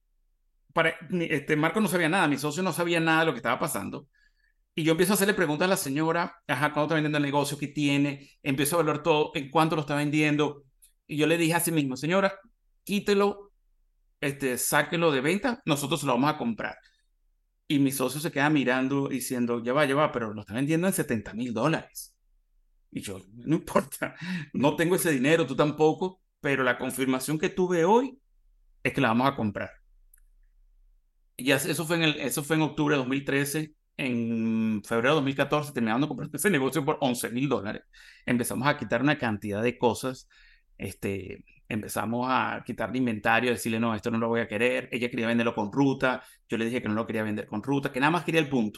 Marco no sabía nada, mi socio no sabía nada de lo que estaba pasando. Y yo empiezo a hacerle preguntas a la señora, ajá, ¿cuándo está vendiendo el negocio? ¿Qué tiene? Empiezo a evaluar todo, en cuánto lo está vendiendo. Y yo le dije a sí mismo, señora, quítelo, sáquelo de venta, nosotros se lo vamos a comprar. Y mi socio se queda mirando diciendo, ya va, pero lo está vendiendo en $70,000. Y yo, no importa, no tengo ese dinero, tú tampoco, pero la confirmación que tuve hoy es que la vamos a comprar. Y eso fue en octubre de 2013. En febrero de 2014, terminando de comprar ese negocio por $11,000. Empezamos a quitar una cantidad de cosas empezamos a quitarle inventario, decirle, no, esto no lo voy a querer. Ella quería venderlo con ruta, yo le dije que no lo quería vender con ruta, que nada más quería el punto.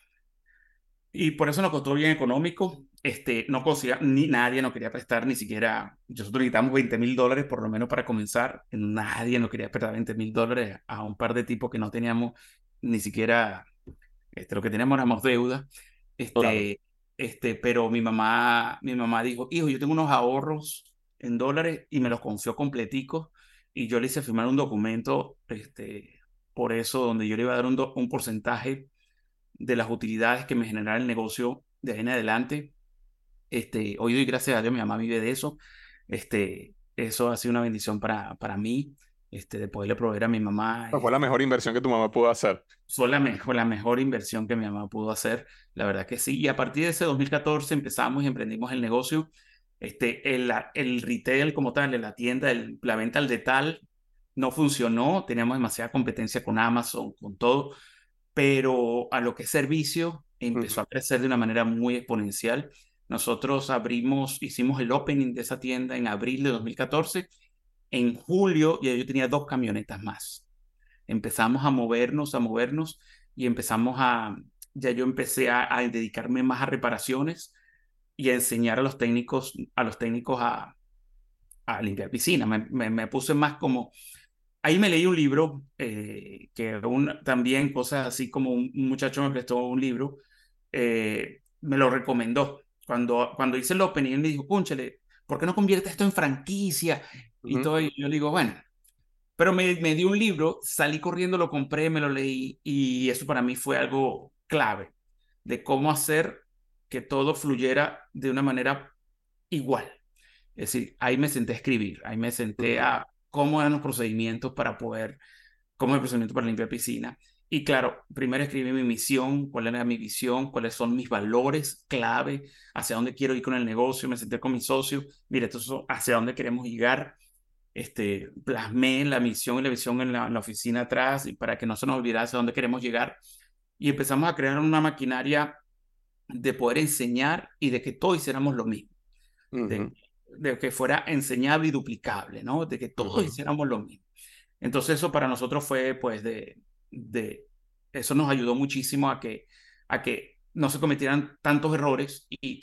Y por eso nos costó bien económico. No conseguía, ni nadie nos quería prestar, ni siquiera, nosotros necesitamos $20,000 por lo menos para comenzar. Nadie nos quería prestar $20,000 a un par de tipos que no teníamos ni siquiera, lo que teníamos éramos deuda. Claro. Pero mi mamá dijo, hijo, yo tengo unos ahorros en dólares y me los confió completicos y yo le hice firmar un documento, por eso, donde yo le iba a dar un porcentaje de las utilidades que me generara el negocio de ahí en adelante. Hoy doy gracias a Dios, mi mamá vive de eso. Eso ha sido una bendición para mí, de poderle proveer a mi mamá. Fue la mejor inversión que tu mamá pudo hacer. Fue la mejor inversión que mi mamá pudo hacer, la verdad que sí. Y a partir de ese 2014 empezamos y emprendimos el negocio. El retail como tal, la tienda, la venta al detal no funcionó. Teníamos demasiada competencia con Amazon, con todo, pero a lo que es servicio empezó Ujú. a crecer de una manera muy exponencial. Nosotros hicimos el opening de esa tienda en abril de 2014. En julio ya yo tenía 2 camionetas más. Empezamos a movernos y ya yo empecé a dedicarme más a reparaciones y a enseñar a los técnicos a limpiar piscina. Me puse más como, ahí me leí un libro, también cosas así como un muchacho me prestó un libro, me lo recomendó. Cuando hice el opening, él me dijo, cónchale, ¿por qué no convierte esto en franquicia? Y Ujú. todo, y yo le digo, bueno, pero me dio un libro, salí corriendo, lo compré, me lo leí y eso para mí fue algo clave de cómo hacer que todo fluyera de una manera igual. Es decir, ahí me senté a escribir, ahí me senté Ujú. a cómo eran los procedimientos cómo es el procedimiento para limpiar piscina. Y claro, primero escribí mi misión, cuál era mi visión, cuáles son mis valores clave, hacia dónde quiero ir con el negocio. Me senté con mi socio, mire, esto es hacia dónde queremos llegar. Plasmé la misión y la visión en la oficina atrás y para que no se nos olvidase a dónde queremos llegar. Y empezamos a crear una maquinaria de poder enseñar y de que todos hiciéramos lo mismo, de, Ujú. de que fuera enseñable y duplicable, ¿no? De que todos Ujú. hiciéramos lo mismo. Entonces eso para nosotros fue, pues, eso nos ayudó muchísimo a que no se cometieran tantos errores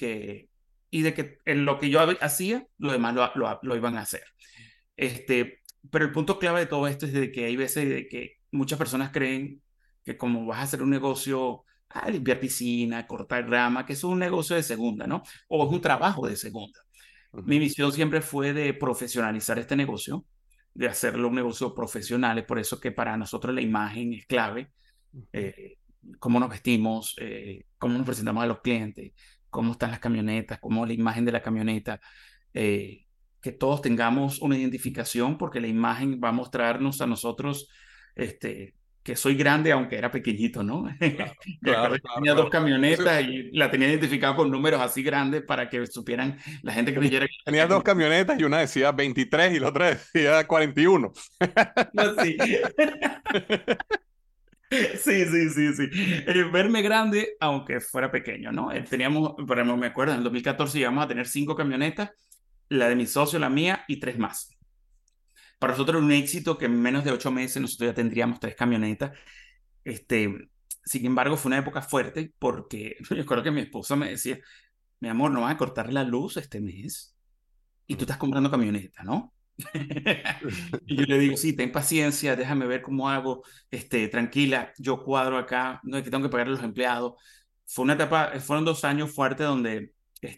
y de que en lo que yo hacía, los demás lo iban a hacer. Este, pero el punto clave de todo esto es de que hay veces de que muchas personas creen que como vas a hacer un negocio, limpiar piscina, cortar rama, que eso es un negocio de segunda, ¿no? O es un trabajo de segunda. Mi Ujú. misión siempre fue de profesionalizar este negocio, de hacerlo un negocio profesional. Es por eso que para nosotros la imagen es clave. Ujú. eh, Cómo nos vestimos, cómo nos presentamos a los clientes, cómo están las camionetas, cómo es la imagen de la camioneta, eh, que todos tengamos una identificación porque la imagen va a mostrarnos a nosotros, que soy grande aunque era pequeñito, ¿no? Claro, Me acuerdo claro, que claro, tenía dos claro. Eso- camionetas y la tenía identificada con números así grandes para que supieran, la gente creyera que yo Tenías tenía dos como... camionetas y una decía 23 y la otra decía 41. Así. Sí, sí, sí, sí. Verme grande, aunque fuera pequeño, ¿no? Pero me acuerdo, en el 2014 íbamos a tener 5 camionetas, la de mi socio, la mía y 3 más. Para nosotros era un éxito que en menos de 8 meses nosotros ya tendríamos 3 camionetas. Sin embargo, fue una época fuerte porque yo recuerdo que mi esposa me decía, mi amor, no vas a cortar la luz este mes y tú estás comprando camioneta, ¿no? Y yo le digo, sí, ten paciencia, déjame ver cómo hago, tranquila, yo cuadro acá, no es que tengo que pagar a los empleados. Fueron 2 años fuertes donde,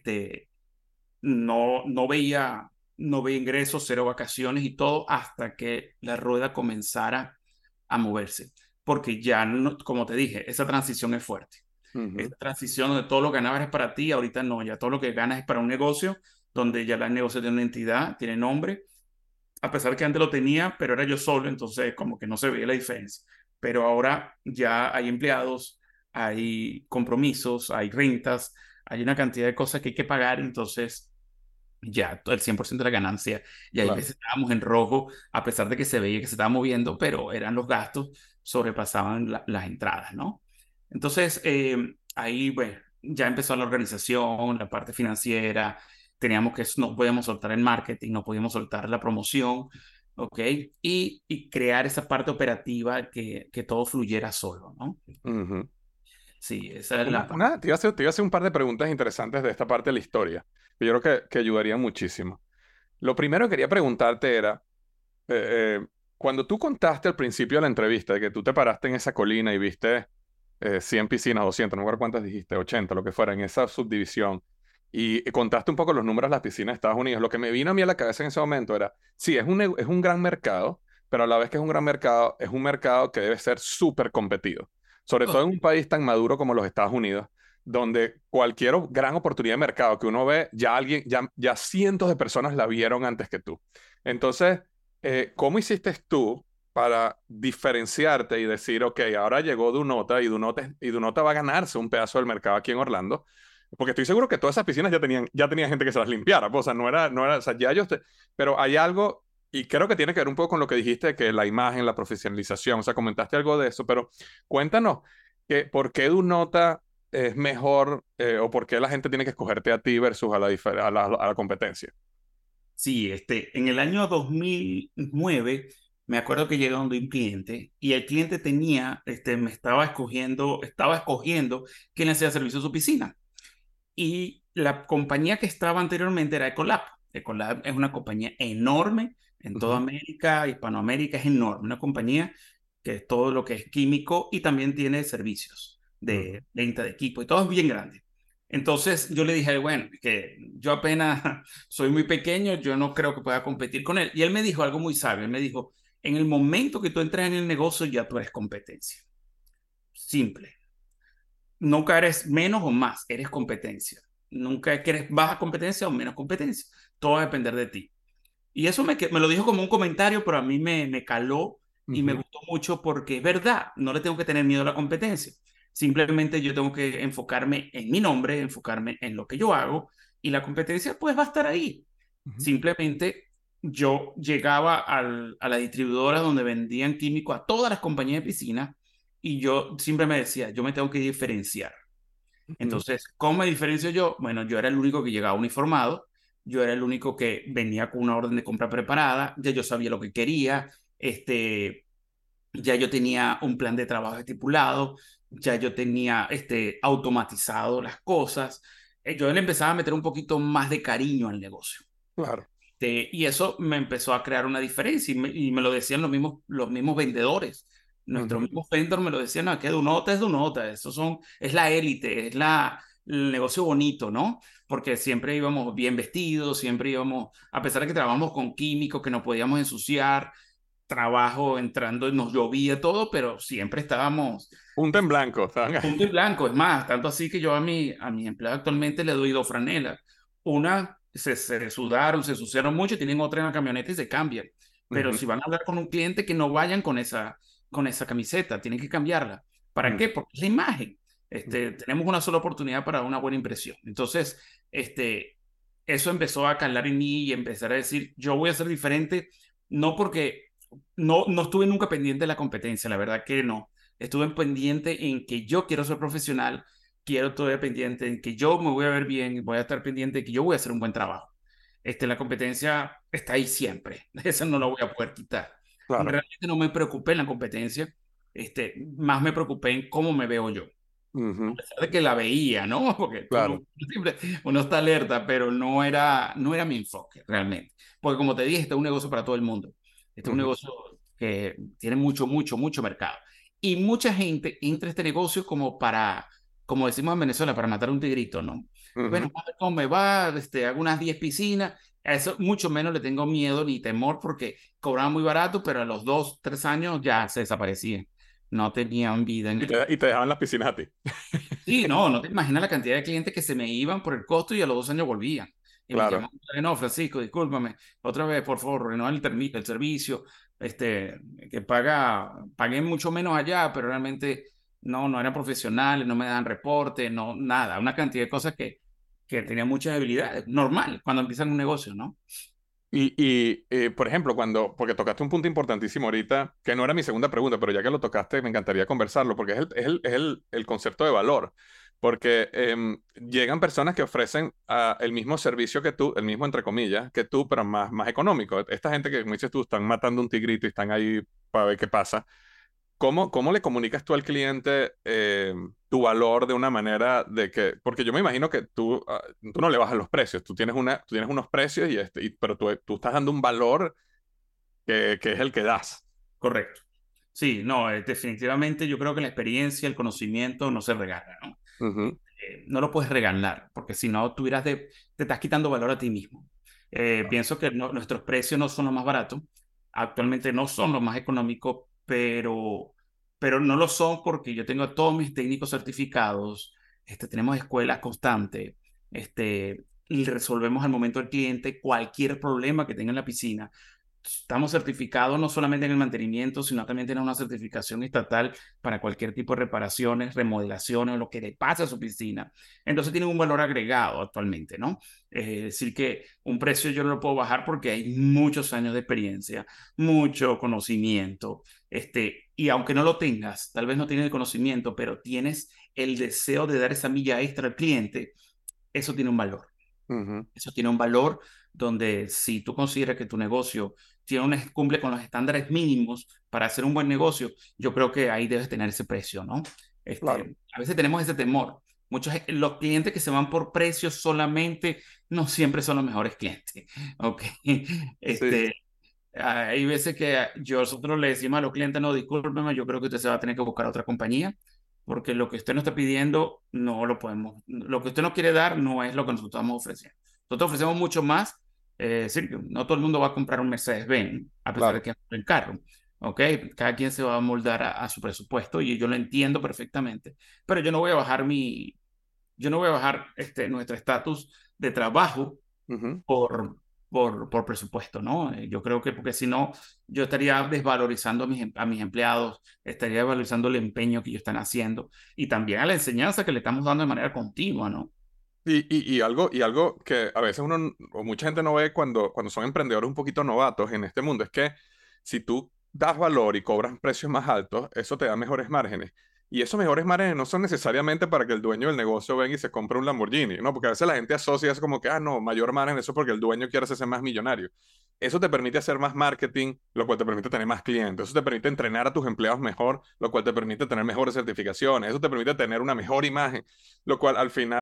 no veía ingresos, cero vacaciones y todo hasta que la rueda comenzara a moverse. Porque ya, como te dije, esa transición es fuerte. Ujú. Esta transición donde todo lo que ganabas es para ti, ahorita no, ya todo lo que ganas es para un negocio, donde ya el negocio tiene una entidad, tiene nombre, a pesar que antes lo tenía, pero era yo solo, entonces como que no se veía la diferencia. Pero ahora ya hay empleados, hay compromisos, hay rentas, hay una cantidad de cosas que hay que pagar, entonces ya el 100% de la ganancia, y hay Claro. veces estábamos en rojo, a pesar de que se veía que se estaba moviendo, pero eran los gastos, sobrepasaban las entradas, ¿no? Entonces, ahí, bueno, ya empezó la organización, la parte financiera, no podíamos soltar el marketing, no podíamos soltar la promoción, ¿ok? Y crear esa parte operativa que todo fluyera solo, ¿no? Ujú. Sí, esa es la parte. Te iba a hacer un par de preguntas interesantes de esta parte de la historia, que yo creo que ayudaría muchísimo. Lo primero que quería preguntarte era, eh, cuando tú contaste al principio de la entrevista de que tú te paraste en esa colina y viste 100 piscinas, 200, no me acuerdo cuántas dijiste, 80, lo que fuera, en esa subdivisión, y contaste un poco los números de las piscinas de Estados Unidos, lo que me vino a mí a la cabeza en ese momento era, sí, es un gran mercado, pero a la vez que es un gran mercado, es un mercado que debe ser súper competido, sobre todo en un país tan maduro como los Estados Unidos, donde cualquier gran oportunidad de mercado que uno ve, ya cientos de personas la vieron antes que tú. Entonces, ¿cómo hiciste tú para diferenciarte y decir, ok, ahora llegó Dunota y Dunota va a ganarse un pedazo del mercado aquí en Orlando? Porque estoy seguro que todas esas piscinas ya tenían gente que se las limpiara, pues, o sea, o sea, pero hay algo, y creo que tiene que ver un poco con lo que dijiste, que la imagen, la profesionalización, o sea, comentaste algo de eso, pero cuéntanos, ¿por qué Dunota es mejor o por qué la gente tiene que escogerte a ti versus a la competencia? Sí, en el año 2009 me acuerdo que llegó donde un cliente y el cliente me estaba escogiendo quién le hacía servicio a su piscina. Y la compañía que estaba anteriormente era Ecolab. Ecolab es una compañía enorme en toda Ujú, América, Hispanoamérica, es enorme. Una compañía que es todo lo que es químico y también tiene servicios ujú, de venta de equipo y todo es bien grande. Entonces yo le dije, bueno, que yo apenas soy muy pequeño, yo no creo que pueda competir con él. Y él me dijo algo muy sabio. Él me dijo, en el momento que tú entres en el negocio ya tú eres competencia. Simple. Nunca eres menos o más, eres competencia. Nunca es que eres baja competencia o menos competencia. Todo va a depender de ti. Y eso me lo dijo como un comentario, pero a mí me caló y me ujú, gustó mucho porque es verdad, no le tengo que tener miedo a la competencia. Simplemente yo tengo que enfocarme en mi nombre, enfocarme en lo que yo hago y la competencia pues va a estar ahí. ujú. Simplemente yo llegaba a la distribuidora donde vendían químicos a todas las compañías de piscina y yo siempre me decía, yo me tengo que diferenciar. Ujú, Entonces, ¿cómo me diferencio yo? Bueno, yo era el único que llegaba uniformado, yo era el único que venía con una orden de compra preparada, ya yo sabía lo que quería, ya yo tenía un plan de trabajo estipulado, ya yo tenía automatizado las cosas. Yo le empezaba a meter un poquito más de cariño al negocio. claro. Y eso me empezó a crear una diferencia y me lo decían los mismos vendedores. Nuestros Ujú, mismos vendedores me lo decían, no, que Dunota es Dunota, es la élite, el negocio bonito, ¿no? Porque siempre íbamos bien vestidos, siempre íbamos, a pesar de que trabajamos con químicos, que nos podíamos ensuciar, trabajo entrando, nos llovía todo, pero siempre estábamos punto en blanco. ¿Estaban ahí? punto y blanco. Es más, tanto así que yo a mi empleado actualmente le doy dos franelas. Una se sudaron, se ensuciaron mucho, tienen otra en la camioneta y se cambian. Pero Ujú, si van a hablar con un cliente, que no vayan con esa camiseta, tienen que cambiarla. ¿Para ujú, qué? Porque es la imagen. ujú, Tenemos una sola oportunidad para una buena impresión. Entonces, eso empezó a calar en mí y empezar a decir, yo voy a ser diferente, no porque no estuve nunca pendiente de la competencia, la verdad que no. Estuve pendiente en que yo quiero ser profesional, quiero estar pendiente en que yo me voy a ver bien, voy a estar pendiente de que yo voy a hacer un buen trabajo. La competencia está ahí siempre, esa no la voy a poder quitar. claro. Realmente no me preocupé en la competencia, más me preocupé en cómo me veo yo. A Ujú, pesar de que la veía, ¿no? Porque claro. uno está alerta, pero no era mi enfoque realmente. Porque como te dije, este es un negocio para todo el mundo. Este es un Ujú, negocio que tiene mucho, mucho, mucho mercado. Y mucha gente entra a este negocio como decimos en Venezuela, para matar un tigrito, ¿no? Bueno, ujú. a ver cómo me va, hago unas 10 piscinas. A eso mucho menos le tengo miedo ni temor porque cobraba muy barato, pero a los 2, 3 años ya se desaparecían. No tenían vida en Y el. te dejaban las piscinas a ti. Sí, no te imaginas la cantidad de clientes que se me iban por el costo y a los 2 años volvían. Y me Claro. llamaban, no, Francisco, discúlpame, otra vez, por favor, renovar el servicio, que pagué mucho menos allá, pero realmente no eran profesionales, no me dan reporte, no, nada, una cantidad de cosas que tenía muchas habilidades, normal, cuando empiezan un negocio, ¿no? Por ejemplo, porque tocaste un punto importantísimo ahorita, que no era mi segunda pregunta, pero ya que lo tocaste, me encantaría conversarlo, porque es el concepto de valor. Porque llegan personas que ofrecen el mismo servicio que tú, el mismo entre comillas, que tú, pero más económico. Esta gente que, como dices tú, están matando un tigrito y están ahí para ver qué pasa. ¿Cómo le comunicas tú al cliente tu valor de una manera de que, porque yo me imagino que tú no le bajas los precios, tú tienes unos precios pero tú estás dando un valor que es el que das. Correcto. Sí, no, definitivamente yo creo que la experiencia, el conocimiento no se regala, ¿no? Ujú, No lo puedes regalar, porque si no, te estás quitando valor a ti mismo. Pienso que nuestros precios no son los más baratos, actualmente no son los más económicos, pero no lo son porque yo tengo a todos mis técnicos certificados, tenemos escuelas constantes, y resolvemos al momento del cliente cualquier problema que tenga en la piscina. Estamos certificados no solamente en el mantenimiento, sino también tenemos una certificación estatal para cualquier tipo de reparaciones, remodelaciones o lo que le pase a su piscina. Entonces tiene un valor agregado actualmente, ¿no? Es decir, que un precio yo no lo puedo bajar porque hay muchos años de experiencia, mucho conocimiento. Y aunque no lo tengas, tal vez no tienes el conocimiento, pero tienes el deseo de dar esa milla extra al cliente, eso tiene un valor. ujú. Eso tiene un valor donde si tú consideras que tu negocio cumple con los estándares mínimos para hacer un buen negocio, yo creo que ahí debes tener ese precio, ¿no? Claro. A veces tenemos ese temor. Los clientes que se van por precios solamente no siempre son los mejores clientes, ¿ok? Sí. Este, Hay veces que nosotros le decimos a los clientes, no, discúlpeme, yo creo que usted se va a tener que buscar otra compañía, porque lo que usted nos está pidiendo no lo podemos, lo que usted nos quiere dar no es lo que nosotros estamos ofreciendo. Nosotros ofrecemos mucho más, es decir, que no todo el mundo va a comprar un Mercedes-Benz, a pesar de Claro. que es un carro, ¿ok? Cada quien se va a moldar a su presupuesto y yo lo entiendo perfectamente, pero yo no voy a bajar yo no voy a bajar nuestro estatus de trabajo Ujú. por, por presupuesto, ¿no? Yo creo que porque si no, yo estaría desvalorizando a mis empleados, estaría desvalorizando el empeño que ellos están haciendo y también a la enseñanza que le estamos dando de manera continua, ¿no? Y algo que a veces o mucha gente no ve cuando son emprendedores un poquito novatos en este mundo, es que si tú das valor y cobras precios más altos, eso te da mejores márgenes. Y esos mejores márgenes no son necesariamente para que el dueño del negocio venga y se compre un Lamborghini, ¿no? Porque a veces la gente asocia eso como que, no, mayor margen, eso es porque el dueño quiere hacerse más millonario. Eso te permite hacer más marketing, lo cual te permite tener más clientes. Eso te permite entrenar a tus empleados mejor, lo cual te permite tener mejores certificaciones. Eso te permite tener una mejor imagen, lo cual al final.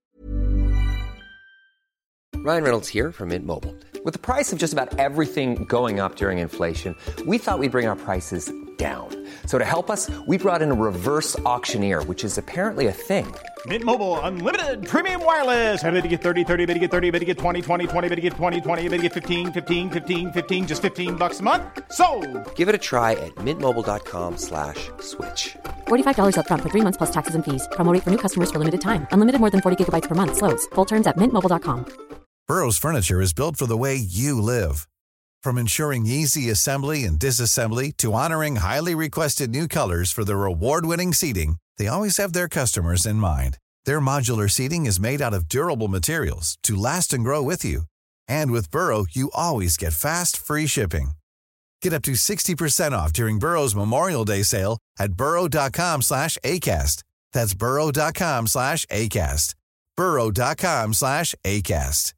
Ryan Reynolds here from Mint Mobile. With the price of just about everything going up during inflation, we thought we'd bring our prices down. So to help us, we brought in a reverse auctioneer, which is apparently a thing. Mint Mobile Unlimited Premium Wireless. How to get 30, 30, bit to get 30, bit to get 20, 20, 20, bit to get 20, 20, bit to get 15, 15, 15, 15, just $15 a month? Sold! Give it a try at mintmobile.com/switch. $45 up front for 3 months plus taxes and fees. Promo rate for new customers for limited time. Unlimited more than 40 gigabytes per month. Slows full terms at mintmobile.com. Burrow's furniture is built for the way you live. From ensuring easy assembly and disassembly to honoring highly requested new colors for their award-winning seating, they always have their customers in mind. Their modular seating is made out of durable materials to last and grow with you. And with Burrow, you always get fast, free shipping. Get up to 60% off during Burrow's Memorial Day sale at burrow.com/ACAST. That's burrow.com/ACAST. burrow.com/ACAST.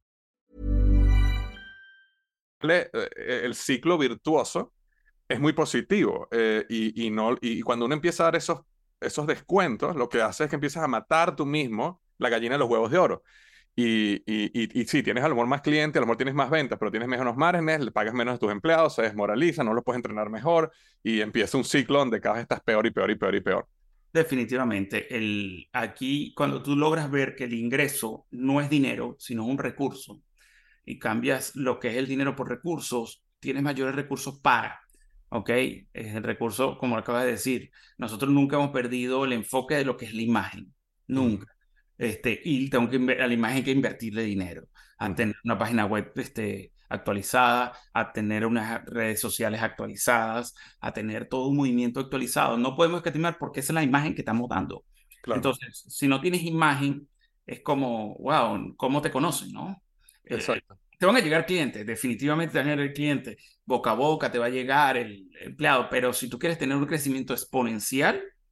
El ciclo virtuoso es muy positivo y cuando uno empieza a dar esos descuentos, lo que hace es que empiezas a matar tú mismo la gallina de los huevos de oro. Y sí, tienes a lo mejor más clientes, a lo mejor tienes más ventas, pero tienes menos márgenes, le pagas menos a tus empleados, se desmoralizan, no los puedes entrenar mejor y empieza un ciclo donde cada vez estás peor y peor y peor y peor. Definitivamente, aquí cuando tú logras ver que el ingreso no es dinero, sino un recurso, y cambias lo que es el dinero por recursos, tienes mayores recursos ¿ok? Es el recurso, como acabas de decir, nosotros nunca hemos perdido el enfoque de lo que es la imagen, Mm, nunca. Y tengo que a la imagen hay que invertirle dinero, a mm, tener una página web actualizada, a tener unas redes sociales actualizadas, a tener todo un movimiento actualizado. No podemos escatimar porque esa es la imagen que estamos dando. claro, Entonces, si no tienes imagen, es como, wow, ¿cómo te conocen, no? Eh, exacto. Te van a llegar clientes, definitivamente te van a llegar clientes, boca a boca te va a llegar el empleado, pero si tú quieres tener un crecimiento exponencial,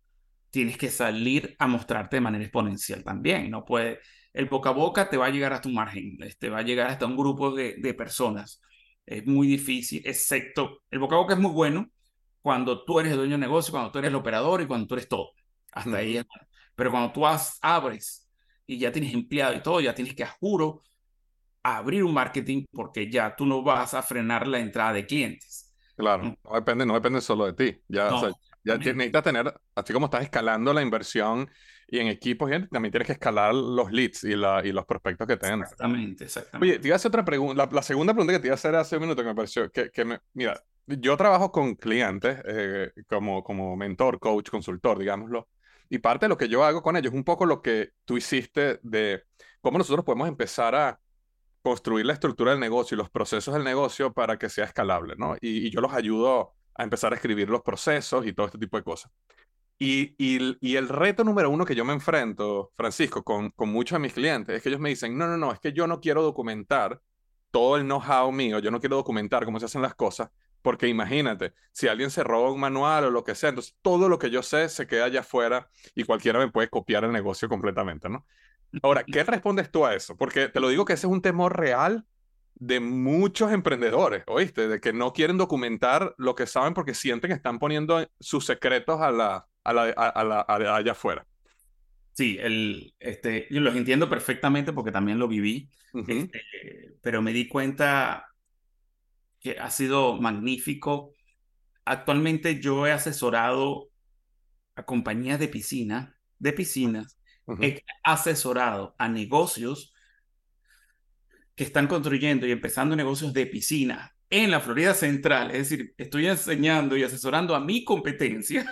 tienes que salir a mostrarte de manera exponencial también. No puede, el boca a boca te va a llegar hasta un margen, va a llegar hasta un grupo de personas. Es muy difícil, excepto el boca a boca es muy bueno cuando tú eres el dueño del negocio, cuando tú eres el operador y cuando tú eres todo. Hasta ahí es bueno. Pero cuando tú abres y ya tienes empleado y todo, ya tienes que, a juro, abrir un marketing porque ya tú no vas a frenar la entrada de clientes. Claro, no depende solo de ti. Ya, o No, sea, ya exactamente. necesitas tener, así como estás escalando la inversión y en equipos, también tienes que escalar los leads y los prospectos que te entran. Exactamente, Oye, exactamente. te iba a hacer otra pregunta. La segunda pregunta que te iba a hacer hace un minuto que me pareció mira, yo trabajo con clientes como mentor, coach, consultor, digámoslo. Y parte de lo que yo hago con ellos es un poco lo que tú hiciste de cómo nosotros podemos empezar a construir la estructura del negocio y los procesos del negocio para que sea escalable, ¿no? Y yo los ayudo a empezar a escribir los procesos y todo este tipo de cosas. Y el reto número uno que yo me enfrento, Francisco, con muchos de mis clientes, es que ellos me dicen, no, no, no, es que yo no quiero documentar todo el know-how mío, yo no quiero documentar cómo se hacen las cosas, porque imagínate, si alguien se roba un manual o lo que sea, entonces todo lo que yo sé se queda allá afuera y cualquiera me puede copiar el negocio completamente, ¿no? Ahora, ¿qué respondes tú a eso? Porque te lo digo que ese es un temor real de muchos emprendedores, ¿oíste? De que no quieren documentar lo que saben porque sienten que están poniendo sus secretos allá afuera. Sí, yo los entiendo perfectamente porque también lo viví, Ujú, pero me di cuenta que ha sido magnífico. Actualmente yo he asesorado a compañías de piscinas, ujú. he asesorado a negocios que están construyendo y empezando negocios de piscina en la Florida Central. Es decir, estoy enseñando y asesorando a mi competencia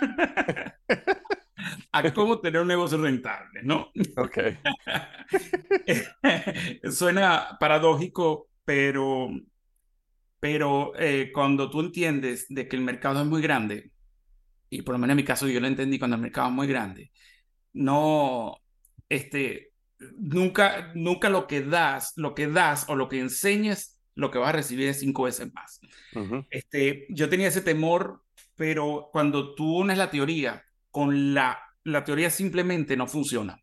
a cómo tener un negocio rentable, ¿no? Ok. Suena paradójico, pero cuando tú entiendes de que el mercado es muy grande, y por lo menos en mi caso yo lo entendí cuando el mercado es muy grande, no, este, nunca lo que das o lo que enseñas, lo que vas a recibir es 5 veces más. Ujú, Yo tenía ese temor, pero cuando tú unes la teoría con la teoría simplemente no funciona.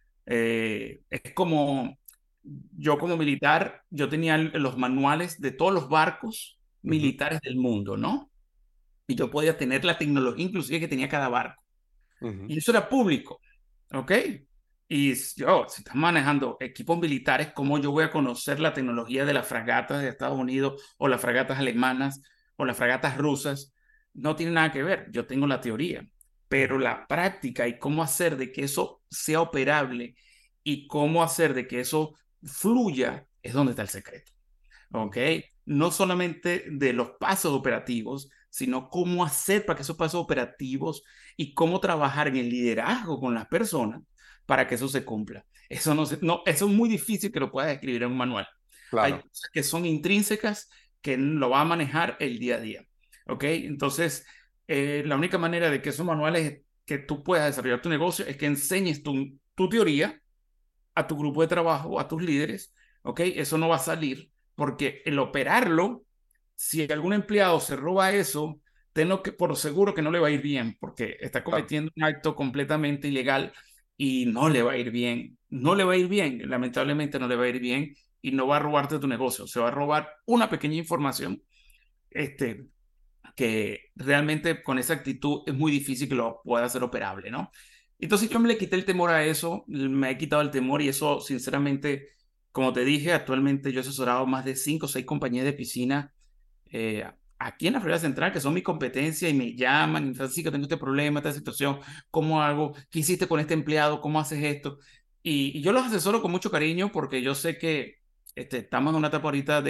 Es como yo como militar, yo tenía los manuales de todos los barcos ujú, militares del mundo, ¿no? Y yo podía tener la tecnología inclusive que tenía cada barco. ujú, Y eso era público, ¿ok? Y yo, si estás manejando equipos militares, ¿cómo yo voy a conocer la tecnología de las fragatas de Estados Unidos o las fragatas alemanas o las fragatas rusas? No tiene nada que ver. Yo tengo la teoría, pero la práctica y cómo hacer de que eso sea operable y cómo hacer de que eso fluya es donde está el secreto. ¿Ok? No solamente de los pasos operativos, sino cómo hacer para que esos pasos operativos y cómo trabajar en el liderazgo con las personas para que eso se cumpla. Eso no, eso es muy difícil que lo puedas escribir en un manual. Hay claro. cosas que son intrínsecas que lo va a manejar el día a día. ¿Ok? Entonces, la única manera de que esos manuales que tú puedas desarrollar tu negocio es que enseñes tu teoría a tu grupo de trabajo, a tus líderes, ¿ok? Eso no va a salir porque el operarlo, si algún empleado se roba eso, tenlo que por seguro que no le va a ir bien porque está Claro. cometiendo un acto completamente ilegal y no le va a ir bien. No le va a ir bien, lamentablemente no le va a ir bien y no va a robarte tu negocio, se va a robar una pequeña información este, que realmente con esa actitud es muy difícil que lo pueda hacer operable, ¿no? Entonces yo me le quité el temor a eso, me he quitado el temor y eso, sinceramente, como te dije, actualmente yo he asesorado más de 5 o 6 compañías de piscina aquí en la Florida Central, que son mi competencia y me llaman, Francisco, tengo este problema, esta situación, ¿cómo hago? ¿Qué hiciste con este empleado? ¿Cómo haces esto? Y yo los asesoro con mucho cariño porque yo sé que estamos en una etapa ahorita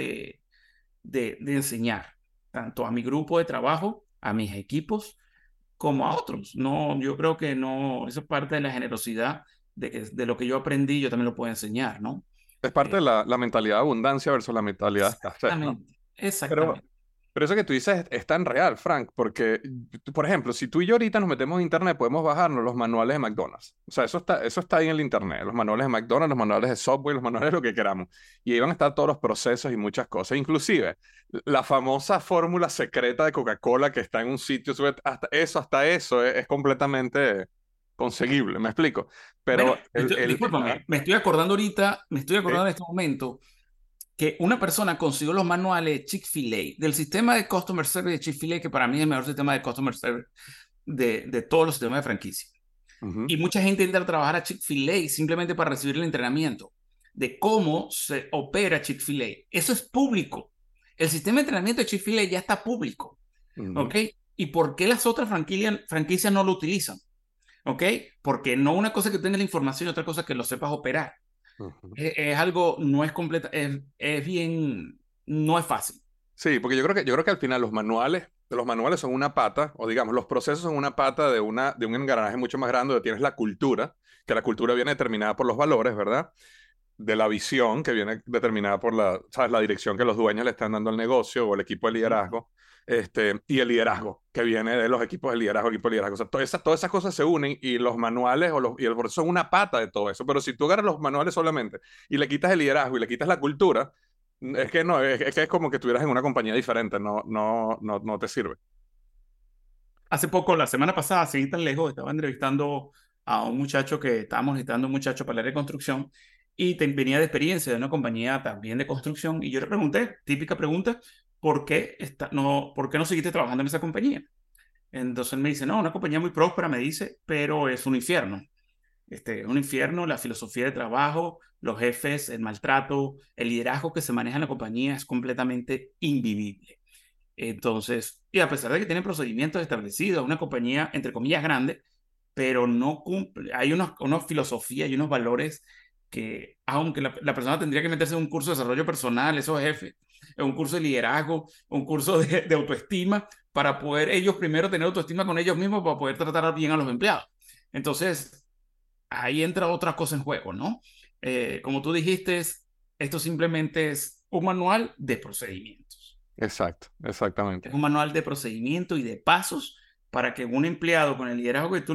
de enseñar, tanto a mi grupo de trabajo, a mis equipos, como a otros. No, yo creo que no, eso es parte de la generosidad de lo que yo aprendí, yo también lo puedo enseñar, ¿no? Es parte Eh, de la mentalidad de abundancia versus la mentalidad de escasez, ¿no? exactamente, Pero, exactamente. pero eso que tú dices es tan real, Frank, porque, por ejemplo, si tú y yo ahorita nos metemos en internet, podemos bajarnos los manuales de McDonald's. O sea, eso está ahí en el internet. Los manuales de McDonald's, los manuales de Subway, los manuales de lo que queramos. Y ahí van a estar todos los procesos y muchas cosas. Inclusive, la famosa fórmula secreta de Coca-Cola que está en un sitio, hasta eso es completamente conseguible, me explico. Pero Bueno, discúlpame, me estoy acordando ahorita, me estoy acordando en este momento que una persona consiguió los manuales de Chick-fil-A, del sistema de Customer Service de Chick-fil-A, que para mí es el mejor sistema de Customer Service de todos los sistemas de franquicia. Y mucha gente entra a trabajar a Chick-fil-A simplemente para recibir el entrenamiento de cómo se opera Chick-fil-A. Eso es público. El sistema de entrenamiento de Chick-fil-A ya está público. ¿Ok? ¿Y por qué las otras franquicias no lo utilizan? ¿Ok? Porque no una cosa que tengas la información y otra cosa que lo sepas operar. Es algo, no es completa, es bien, no es fácil. Sí, porque yo creo que al final los manuales son una pata, o digamos, los procesos son una pata de un engranaje mucho más grande donde tienes la cultura, que la cultura viene determinada por los valores, ¿verdad? De la visión, que viene determinada por ¿sabes? La dirección que los dueños le están dando al negocio o el equipo de liderazgo, y el liderazgo, que viene de los equipos de liderazgo, O sea, todas esas cosas se unen y los manuales y el proceso son una pata de todo eso. Pero si tú agarras los manuales solamente y le quitas el liderazgo y le quitas la cultura, es que no, es que es como que estuvieras en una compañía diferente, no te sirve. Hace poco, la semana pasada, sin ir tan lejos, estaba entrevistando a un muchacho estábamos necesitando un muchacho para la área de construcción y venía de experiencia de una compañía también de construcción y yo le pregunté, típica pregunta, ¿por qué no seguiste trabajando en esa compañía? Entonces él me dice, no, una compañía muy próspera, me dice, pero es un infierno. Es un infierno, la filosofía de trabajo, los jefes, el maltrato, el liderazgo que se maneja en la compañía es completamente invivible. Entonces, y a pesar de que tiene procedimientos establecidos, una compañía, entre comillas, grande, pero no cumple, hay una filosofía y unos valores que, aunque la persona tendría que meterse en un curso de desarrollo personal, esos jefes, en un curso de liderazgo, un curso de autoestima, para poder ellos primero tener autoestima con ellos mismos, para poder tratar bien a los empleados. Entonces, ahí entra otra cosa en juego, ¿no? Como tú dijiste, esto simplemente es un manual de procedimientos. Exacto, exactamente. Es un manual de procedimiento y de pasos para que un empleado con el liderazgo que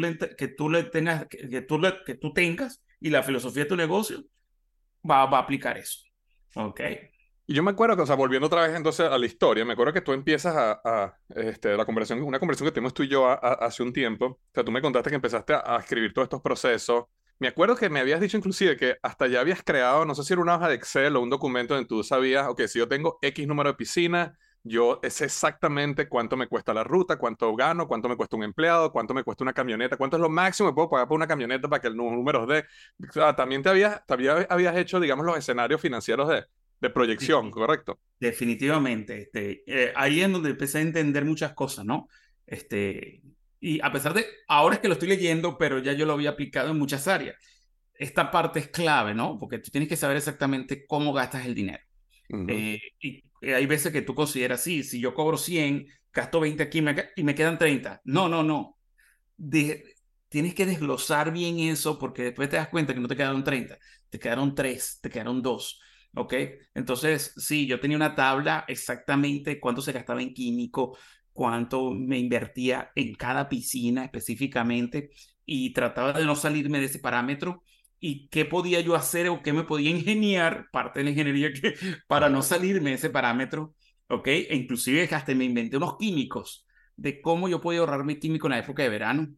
tú tengas y la filosofía de tu negocio va a aplicar eso. ¿Ok? Y yo me acuerdo que, o sea, volviendo otra vez entonces a la historia, me acuerdo que tú empiezas una conversación que tuvimos tú y yo hace un tiempo. O sea, tú me contaste que empezaste a escribir todos estos procesos. Me acuerdo que me habías dicho inclusive que hasta ya habías creado, no sé si era una hoja de Excel o un documento donde tú sabías, ok, si yo tengo X número de piscinas, yo sé exactamente cuánto me cuesta la ruta, cuánto gano, cuánto me cuesta un empleado, cuánto me cuesta una camioneta, cuánto es lo máximo que puedo pagar por una camioneta para que el número dé. O sea, también habías hecho, digamos, los escenarios financieros de proyección, ¿correcto? Definitivamente. Ahí es donde empecé a entender muchas cosas, ¿no? Y a pesar de, ahora es que lo estoy leyendo, pero ya yo lo había aplicado en muchas áreas. Esta parte es clave, ¿no? Porque tú tienes que saber exactamente cómo gastas el dinero. Y hay veces que tú consideras, sí, si yo cobro 100, gasto 20 aquí y me quedan 30. No. Tienes que desglosar bien eso porque después te das cuenta que no te quedaron 30, te quedaron 3, te quedaron 2. ¿Ok? Entonces, sí, yo tenía una tabla exactamente cuánto se gastaba en químico, cuánto me invertía en cada piscina específicamente y trataba de no salirme de ese parámetro y qué podía yo hacer o qué me podía ingeniar, parte de la ingeniería, para no salirme de ese parámetro, ¿ok? E inclusive hasta me inventé unos químicos de cómo yo podía ahorrar mi químico en la época de verano,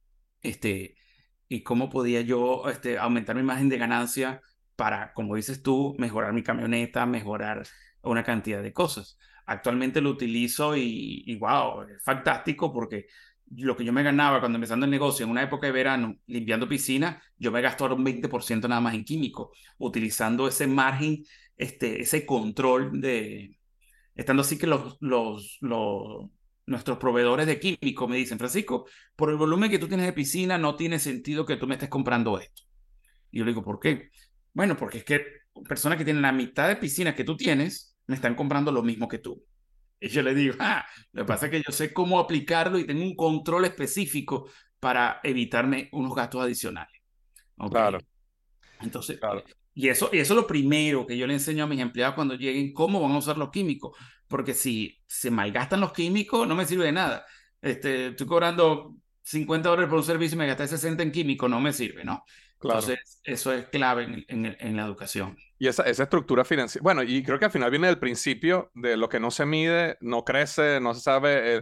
y cómo podía yo aumentar mi margen de ganancia para, como dices tú, mejorar mi camioneta, mejorar una cantidad de cosas. Actualmente lo utilizo y wow, es fantástico porque lo que yo me ganaba cuando empezando el negocio en una época de verano, limpiando piscina, yo me gastaba un 20% nada más en químico, utilizando ese margen, ese control estando así que nuestros proveedores de químicos me dicen, Francisco, por el volumen que tú tienes de piscina, no tiene sentido que tú me estés comprando esto. Y yo le digo, ¿por qué? Bueno, porque es que personas que tienen la mitad de piscinas que tú tienes, me están comprando lo mismo que tú. Y yo le digo, lo que pasa es que yo sé cómo aplicarlo y tengo un control específico para evitarme unos gastos adicionales. ¿Okay? Claro. Entonces, claro. Y eso es lo primero que yo le enseño a mis empleados cuando lleguen, cómo van a usar los químicos. Porque si se malgastan los químicos, no me sirve de nada. Estoy cobrando $50 por un servicio y me gasté 60 en químicos, no me sirve, ¿no? Claro. Entonces, eso es clave en la educación. Y esa estructura financiera, bueno, y creo que al final viene del principio de lo que no se mide, no crece, no se sabe.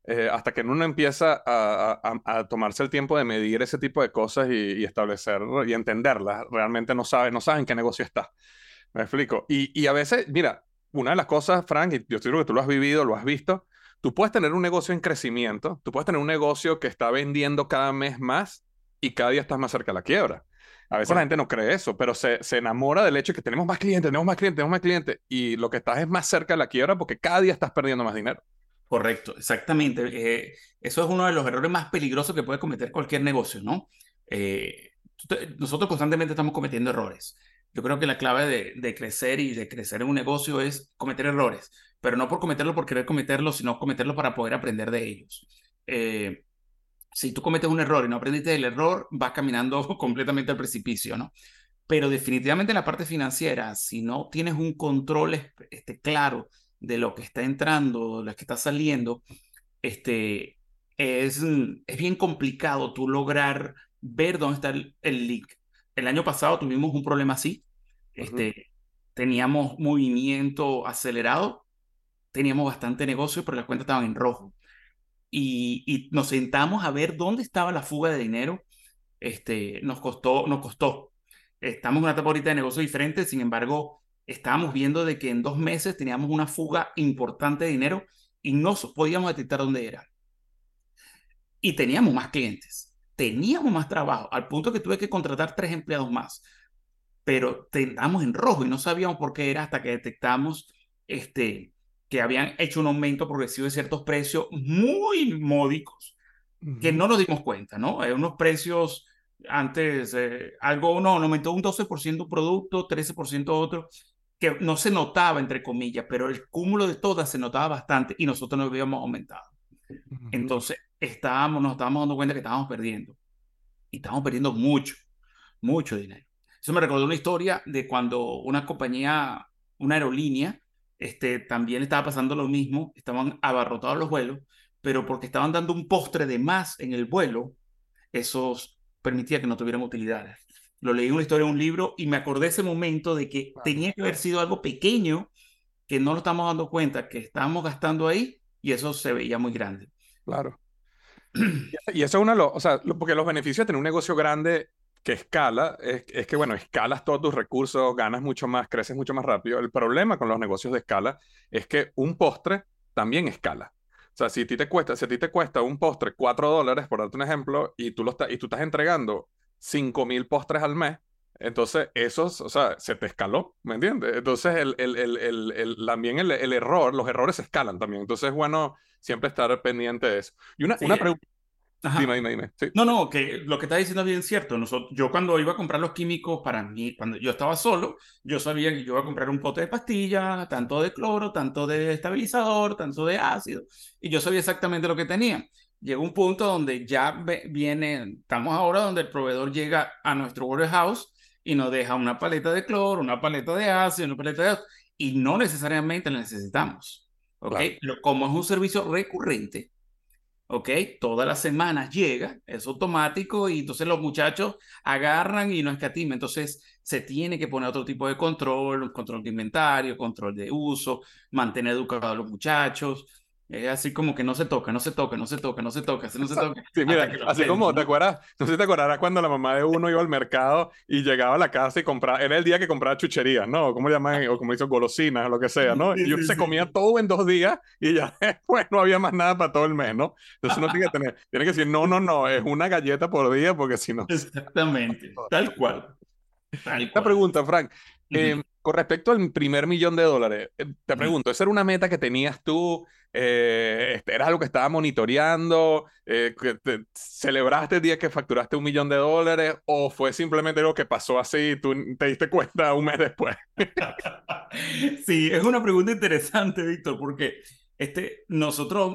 hasta que uno empieza a tomarse el tiempo de medir ese tipo de cosas y establecer y entenderlas, realmente no saben qué negocio está. Me explico. Y a veces, mira, una de las cosas, Frank, y yo estoy seguro que tú lo has vivido, lo has visto, tú puedes tener un negocio en crecimiento, tú puedes tener un negocio que está vendiendo cada mes más y cada día estás más cerca de la quiebra. A veces la gente no cree eso, pero se enamora del hecho de que tenemos más clientes, tenemos más clientes, tenemos más clientes, y lo que estás es más cerca de la quiebra porque cada día estás perdiendo más dinero. Correcto, exactamente. Eso es uno de los errores más peligrosos que puede cometer cualquier negocio, ¿no? Nosotros constantemente estamos cometiendo errores. Yo creo que la clave de crecer y de crecer en un negocio es cometer errores, pero no por cometerlo por querer cometerlo, sino cometerlo para poder aprender de ellos. Si tú cometes un error y no aprendiste del error, vas caminando completamente al precipicio, ¿no? Pero definitivamente en la parte financiera, si no tienes un control claro de lo que está entrando, lo que está saliendo, es bien complicado tú lograr ver dónde está el leak. El año pasado tuvimos un problema así. Ujú. Teníamos movimiento acelerado, teníamos bastante negocio, pero las cuentas estaban en rojo. Y nos sentamos a ver dónde estaba la fuga de dinero. Nos costó. Estamos en una etapa ahorita de negocio diferente, sin embargo, estábamos viendo de que en 2 meses teníamos una fuga importante de dinero y no podíamos detectar dónde era. Y teníamos más clientes, teníamos más trabajo, al punto que tuve que contratar 3 empleados más, pero estábamos en rojo y no sabíamos por qué era hasta que detectamos que habían hecho un aumento progresivo de ciertos precios muy módicos que Ujú. no nos dimos cuenta, ¿no? Unos precios antes, algo, no, aumentó un 12% un producto, 13% otro, que no se notaba, entre comillas, pero el cúmulo de todas se notaba bastante y nosotros no habíamos aumentado. Ujú. Entonces, nos estábamos dando cuenta que estábamos perdiendo. Y estábamos perdiendo mucho, mucho dinero. Eso me recordó una historia de cuando una compañía, una aerolínea, también estaba pasando lo mismo, estaban abarrotados los vuelos, pero porque estaban dando un postre de más en el vuelo, eso permitía que no tuvieran utilidades. Lo leí en una historia en un libro y me acordé ese momento de que Claro, tenía que haber sido algo pequeño que no lo estamos dando cuenta, que estábamos gastando ahí y eso se veía muy grande. claro. Y eso es uno de los, o sea, porque los beneficios de tener un negocio grande que escala es que, bueno, escalas todos tus recursos, ganas mucho más, creces mucho más rápido. El problema con los negocios de escala es que un postre también escala. O sea, si a ti te cuesta un postre $4, por darte un ejemplo, y tú estás entregando 5,000 postres al mes, entonces esos, o sea, se te escaló, ¿me entiendes? Entonces también el error, los errores se escalan también. Entonces es bueno siempre estar pendiente de eso. Y Sí, una pregunta. ajá. Dime. Sí. No, no, que lo que está diciendo es bien cierto. Yo cuando iba a comprar los químicos para mí, cuando yo estaba solo, yo sabía que yo iba a comprar un pote de pastillas, tanto de cloro, tanto de estabilizador, tanto de ácido, y yo sabía exactamente lo que tenía. Llegó un punto donde ya estamos ahora donde el proveedor llega a nuestro warehouse y nos deja una paleta de cloro, una paleta de ácido, una paleta de ácido, y no necesariamente la necesitamos. ¿Ok? Claro. Como es un servicio recurrente, ¿ok? Todas las semanas llega, es automático y entonces los muchachos agarran y no escatiman. Entonces se tiene que poner otro tipo de control, un control de inventario, control de uso, mantener educados a los muchachos. Es así como que no se toca, no se toca, no se toca, no se toca, no se toca, Sí, hasta mira, que lo así aprenden, como te ¿no? acuerdas, no sé si te acordarás cuando la mamá de uno iba al mercado y llegaba a la casa y compraba, era el día que compraba chucherías, ¿no? ¿Cómo le llaman? O como dicen, golosinas, lo que sea, ¿no? Sí, Y uno sí, se comía sí. todo en 2 días y ya después no había más nada para todo el mes, ¿no? Entonces uno tiene que decir, no, es una galleta por día porque si no... Exactamente, tal cual, tal Una cual. pregunta, Frank. Ujú. Con respecto al primer $1,000,000, te Ujú. pregunto, ¿esa era una meta que tenías tú? ¿Era algo que estaba monitoreando? ¿Celebraste el día que facturaste $1,000,000? ¿O fue simplemente algo que pasó así y tú te diste cuenta un mes después? Sí, es una pregunta interesante, Víctor, porque nosotros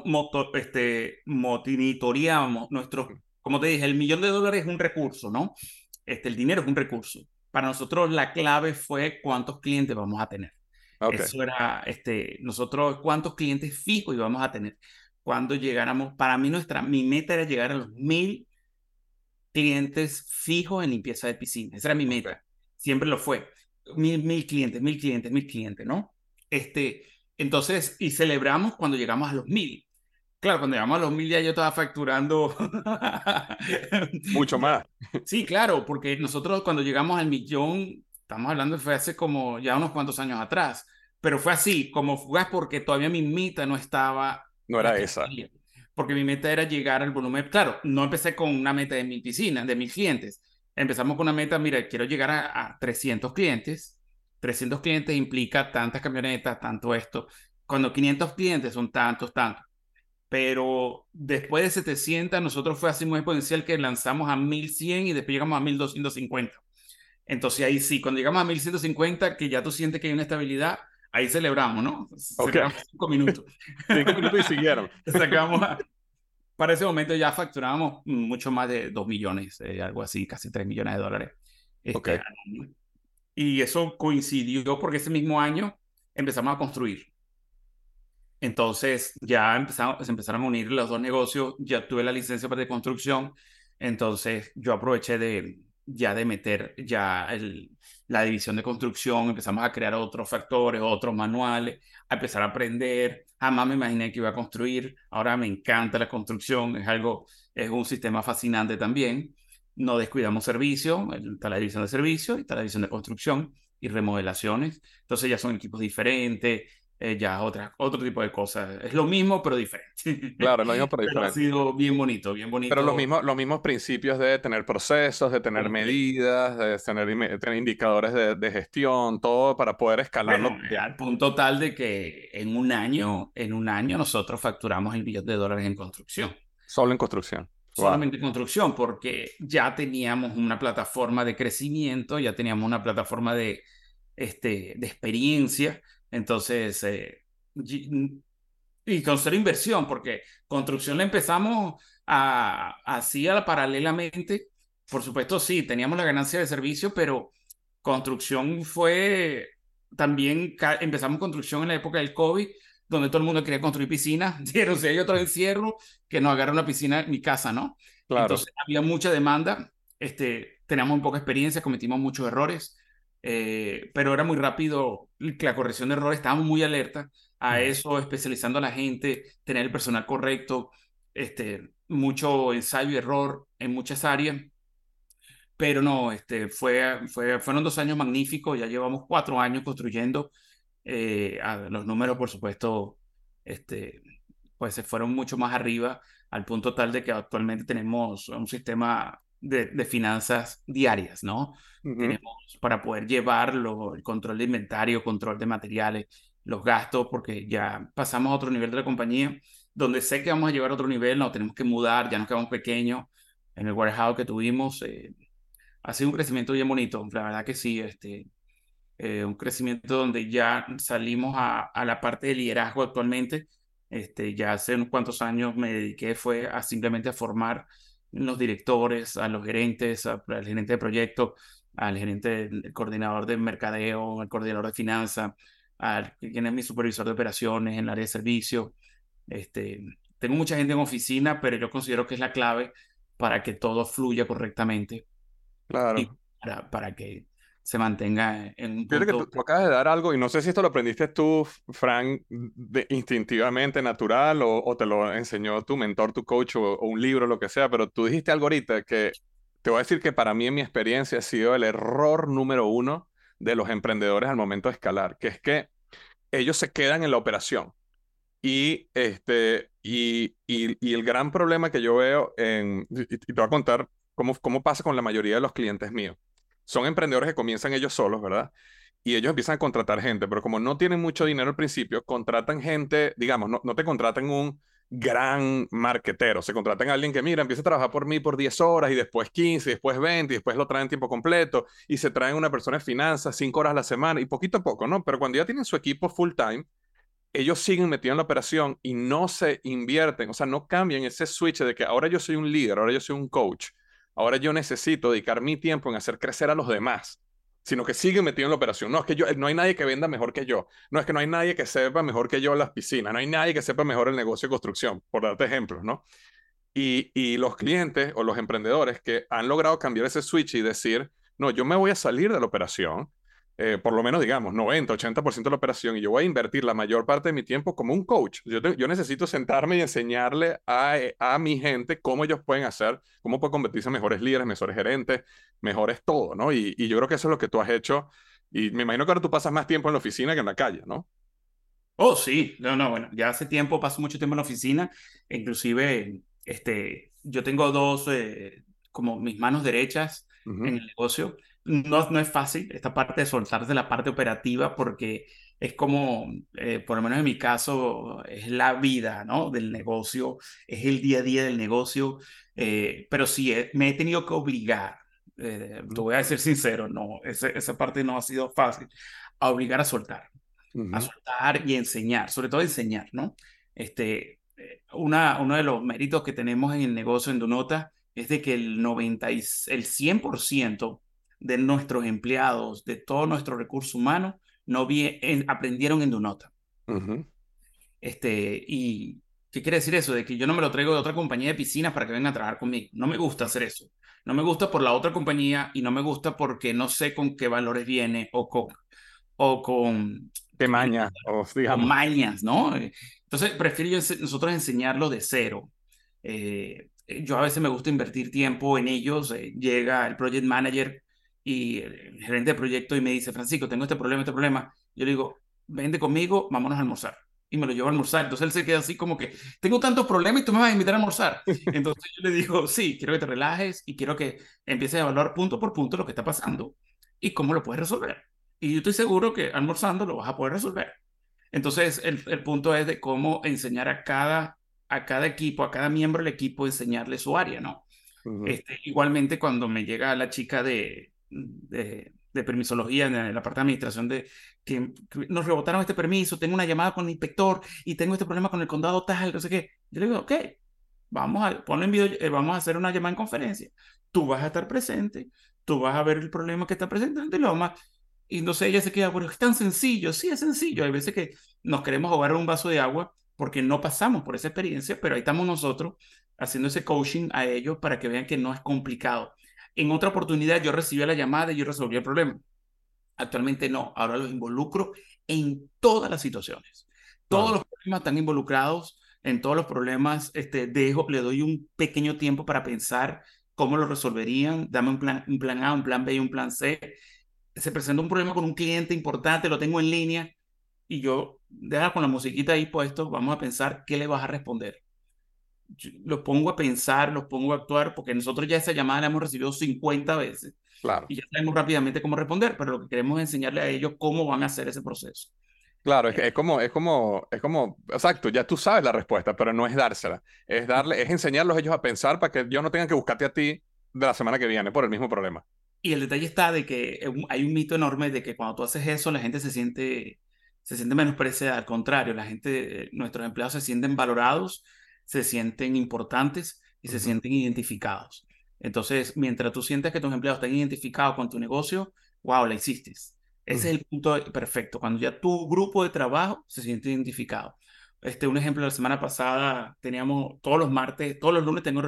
monitoreamos como te dije, el $1,000,000 es un recurso, ¿no? El dinero es un recurso. Para nosotros la clave fue cuántos clientes vamos a tener. Ok, Eso era, nosotros cuántos clientes fijos íbamos a tener. Cuando llegáramos, para mí mi meta era llegar a los 1,000 clientes fijos en limpieza de piscina. Esa era mi ok. meta. Siempre lo fue. Mil clientes, 1,000 clientes, ¿no? Entonces, y celebramos cuando llegamos a los 1,000. Claro, cuando llegamos a los 1000 ya yo estaba facturando. Mucho más. Sí, claro, porque nosotros cuando llegamos al millón, estamos hablando, fue hace como ya unos cuantos años atrás, pero fue así, como fugaz, porque todavía mi meta no estaba No la era que esa. quería. Porque mi meta era llegar al volumen. Claro, no empecé con una meta de 1000 piscinas, de 1000 clientes. Empezamos con una meta, mira, quiero llegar a 300 clientes. 300 clientes implica tantas camionetas, tanto esto. Cuando 500 clientes son tantos, tantos. Pero después de 700, nosotros fue así muy exponencial que lanzamos a 1100 y después llegamos a 1250. Entonces ahí sí, cuando llegamos a 1150, que ya tú sientes que hay una estabilidad, ahí celebramos, ¿no? Ok. Celebramos 5 minutos. 5 minutos y siguieron. Sacamos para ese momento ya facturábamos mucho más de 2 millones, algo así, casi 3 millones de dólares. Ok. Al año. Y eso coincidió porque ese mismo año empezamos a construir. Entonces ya se empezaron a unir los dos negocios, ya tuve la licencia para de construcción, entonces yo aproveché de meter la división de construcción, empezamos a crear otros factores, otros manuales, a empezar a aprender, jamás me imaginé que iba a construir, ahora me encanta la construcción, es un sistema fascinante también, no descuidamos servicios, está la división de servicios, está la división de construcción y remodelaciones, entonces ya son equipos diferentes, ya otro tipo de cosas. Es lo mismo, pero diferente. Claro, lo mismo pero Pero ha diferente. sido bien bonito, bien Pero bonito. los mismos principios de tener procesos, de tener Completo. medidas, de tener indicadores de gestión, todo para poder escalarlo. Bueno, ya al punto tal de que en un año nosotros facturamos el $1 billón en construcción. Solo en construcción. Wow. Solamente en construcción, porque ya teníamos una plataforma de crecimiento, ya teníamos una plataforma de experiencia. Entonces, y con cero inversión, porque construcción la empezamos así paralelamente. Por supuesto, sí, teníamos la ganancia de servicio, pero construcción fue también, empezamos construcción en la época del COVID, donde todo el mundo quería construir piscinas. Dieron, si hay otro encierro, que nos agarra una piscina en mi casa, ¿no? Claro. Entonces había mucha demanda, teníamos un poca experiencia, cometimos muchos errores, pero era muy rápido la corrección de errores, estábamos muy alerta a eso, especializando a la gente, tener el personal correcto, mucho ensayo y error en muchas áreas, pero no, fueron 2 años magníficos, ya llevamos 4 años construyendo, los números, por supuesto, pues se fueron mucho más arriba, al punto tal de que actualmente tenemos un sistema de finanzas diarias, ¿no? Ujú. Tenemos para poder llevarlo, el control de inventario, control de materiales, los gastos, porque ya pasamos a otro nivel de la compañía, donde sé que vamos a llegar a otro nivel, nos tenemos que mudar, ya nos quedamos pequeños en el warehouse que tuvimos. Ha sido un crecimiento bien bonito, la verdad que sí, un crecimiento donde ya salimos a la parte de liderazgo actualmente. Ya hace unos cuantos años me dediqué fue a simplemente a formar los directores, a los gerentes, al gerente de proyecto, al gerente, el coordinador de mercadeo, al coordinador de finanzas, quien es mi supervisor de operaciones en el área de servicio. Este, Tengo mucha gente en oficina, pero yo considero que es la clave para que todo fluya correctamente y Claro. para que se mantenga en un Fíjate que punto. tú acabas de dar algo, y no sé si esto lo aprendiste tú, Frank, instintivamente, natural, o te lo enseñó tu mentor, tu coach, o un libro, lo que sea, pero tú dijiste algo ahorita que te voy a decir que para mí, en mi experiencia, ha sido el error número uno de los emprendedores al momento de escalar, que es que ellos se quedan en la operación. Y el gran problema que yo veo, y te voy a contar cómo pasa con la mayoría de los clientes míos. Son emprendedores que comienzan ellos solos, ¿verdad? Y ellos empiezan a contratar gente, pero como no tienen mucho dinero al principio, contratan gente, digamos, no te contratan un gran marquetero, se contratan a alguien que, mira, empieza a trabajar por mí por 10 horas y después 15, y después 20, y después lo traen tiempo completo, y se traen una persona de finanzas 5 horas a la semana, y poquito a poco, ¿no? Pero cuando ya tienen su equipo full time, ellos siguen metidos en la operación y no se invierten, o sea, no cambian ese switch de que ahora yo soy un líder, ahora yo soy un coach, ahora yo necesito dedicar mi tiempo en hacer crecer a los demás, sino que siguen metidos en la operación. No, es que no hay nadie que venda mejor que yo, no es que no hay nadie que sepa mejor que yo las piscinas, no hay nadie que sepa mejor el negocio de construcción, por darte ejemplos, ¿no? Y los clientes o los emprendedores que han logrado cambiar ese switch y decir, no, yo me voy a salir de la operación, por lo menos digamos 90-80% de la operación y yo voy a invertir la mayor parte de mi tiempo como un coach. Yo necesito sentarme y enseñarle a mi gente cómo ellos pueden hacer, cómo pueden convertirse en mejores líderes, mejores gerentes, mejores todo, ¿no? Y yo creo que eso es lo que tú has hecho y me imagino que ahora tú pasas más tiempo en la oficina que en la calle, ¿no? Oh, sí, no, no, bueno, ya hace tiempo paso mucho tiempo en la oficina, inclusive yo tengo dos, como mis manos derechas en Ujú, el negocio. No, no es fácil esta parte de soltarse la parte operativa porque es como, por lo menos en mi caso, es la vida, ¿no? Del negocio, es el día a día del negocio, pero sí, me he tenido que obligar, te ujú, voy a decir sincero, no, esa parte no ha sido fácil, a obligar a ujú, soltar y enseñar, sobre todo enseñar, ¿no? Uno de los méritos que tenemos en el negocio en Donota es de que el 100% de nuestros empleados, de todo nuestro recurso humano, aprendieron en Donota. ujú. ¿Y qué quiere decir eso? De que yo no me lo traigo de otra compañía de piscinas para que vengan a trabajar conmigo. No me gusta hacer eso. No me gusta por la otra compañía y no me gusta porque no sé con qué valores viene o con Qué maña, con digamos. mañas, ¿no? Entonces, prefiero nosotros enseñarlo de cero. Yo a veces me gusta invertir tiempo en ellos. Llega el project manager y el gerente de proyecto y me dice, Francisco, tengo este problema, este problema. Yo le digo, vente conmigo, vámonos a almorzar. Y me lo llevo a almorzar. Entonces él se queda así como que, tengo tantos problemas y tú me vas a invitar a almorzar. Entonces yo le digo, sí, quiero que te relajes y quiero que empieces a evaluar punto por punto lo que está pasando y cómo lo puedes resolver. Y yo estoy seguro que almorzando lo vas a poder resolver. Entonces, el punto es de cómo enseñar a cada equipo, a cada miembro del equipo, enseñarle su área, ¿no? Ujú. Igualmente, cuando me llega la chica de permisología en la parte de administración de que nos rebotaron este permiso, tengo una llamada con el inspector y tengo este problema con el condado tal, no sé qué. Yo le digo, ok, ponlo en video, vamos a hacer una llamada en conferencia. Tú vas a estar presente, tú vas a ver el problema que está presentando y lo más. Y no sé, ella se queda, pero es tan sencillo, sí es sencillo. Hay veces que nos queremos ahogar en un vaso de agua porque no pasamos por esa experiencia, pero ahí estamos nosotros haciendo ese coaching a ellos para que vean que no es complicado. En otra oportunidad yo recibí la llamada y yo resolví el problema. Actualmente no, ahora los involucro en todas las situaciones. Todos Claro. los problemas están involucrados, en todos los problemas le doy un pequeño tiempo para pensar cómo lo resolverían, dame un plan A, un plan B y un plan C. Se presenta un problema con un cliente importante, lo tengo en línea y yo, deja con la musiquita ahí puesto, vamos a pensar qué le vas a responder. Los pongo a pensar, los pongo a actuar, porque nosotros ya esa llamada la hemos recibido 50 veces Claro. y ya sabemos rápidamente cómo responder, pero lo que queremos es enseñarle a ellos cómo van a hacer ese proceso. Claro, Eh, exacto, ya tú sabes la respuesta, pero no es dársela, es enseñarlos ellos a pensar para que ellos no tengan que buscarte a ti de la semana que viene por el mismo problema. Y el detalle está de que hay un mito enorme de que cuando tú haces eso, la gente se siente menospreciada. Al contrario, nuestros empleados se sienten valorados, se sienten importantes y se Ujú, sienten identificados. Entonces, mientras tú sientes que tus empleados están identificados con tu negocio, wow, la hiciste. Ese ujú, es el punto perfecto, cuando ya tu grupo de trabajo se siente identificado. Un ejemplo, la semana pasada teníamos todos los martes, todos los lunes tengo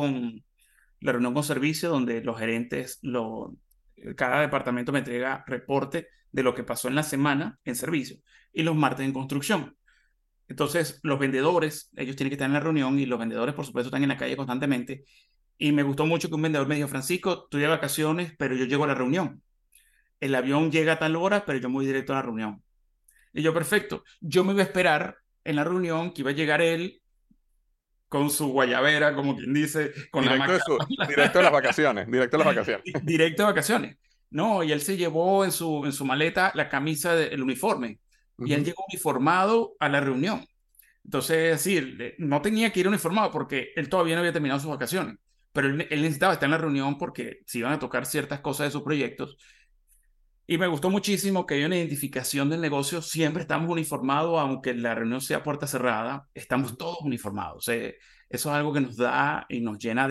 la reunión con servicio donde los gerentes, cada departamento me entrega reporte de lo que pasó en la semana en servicio y los martes en construcción. Entonces, los vendedores, ellos tienen que estar en la reunión y los vendedores, por supuesto, están en la calle constantemente. Y me gustó mucho que un vendedor me dijo, Francisco, estoy de vacaciones, pero yo llego a la reunión. El avión llega a tal hora, pero yo me voy directo a la reunión. Y yo, perfecto, yo me iba a esperar en la reunión que iba a llegar él con su guayabera, como quien dice, con la Directo de maca su, directo de las vacaciones, directo de las vacaciones. directo de vacaciones. No, y él se llevó en su maleta la camisa del uniforme. Y él Ujú, llegó uniformado a la reunión. Entonces, es decir, no tenía que ir uniformado porque él todavía no había terminado sus vacaciones. Pero él necesitaba estar en la reunión porque se iban a tocar ciertas cosas de sus proyectos. Y me gustó muchísimo que hay una identificación del negocio. Siempre estamos uniformados, aunque la reunión sea puerta cerrada, estamos todos uniformados. Eso es algo que nos da y nos llena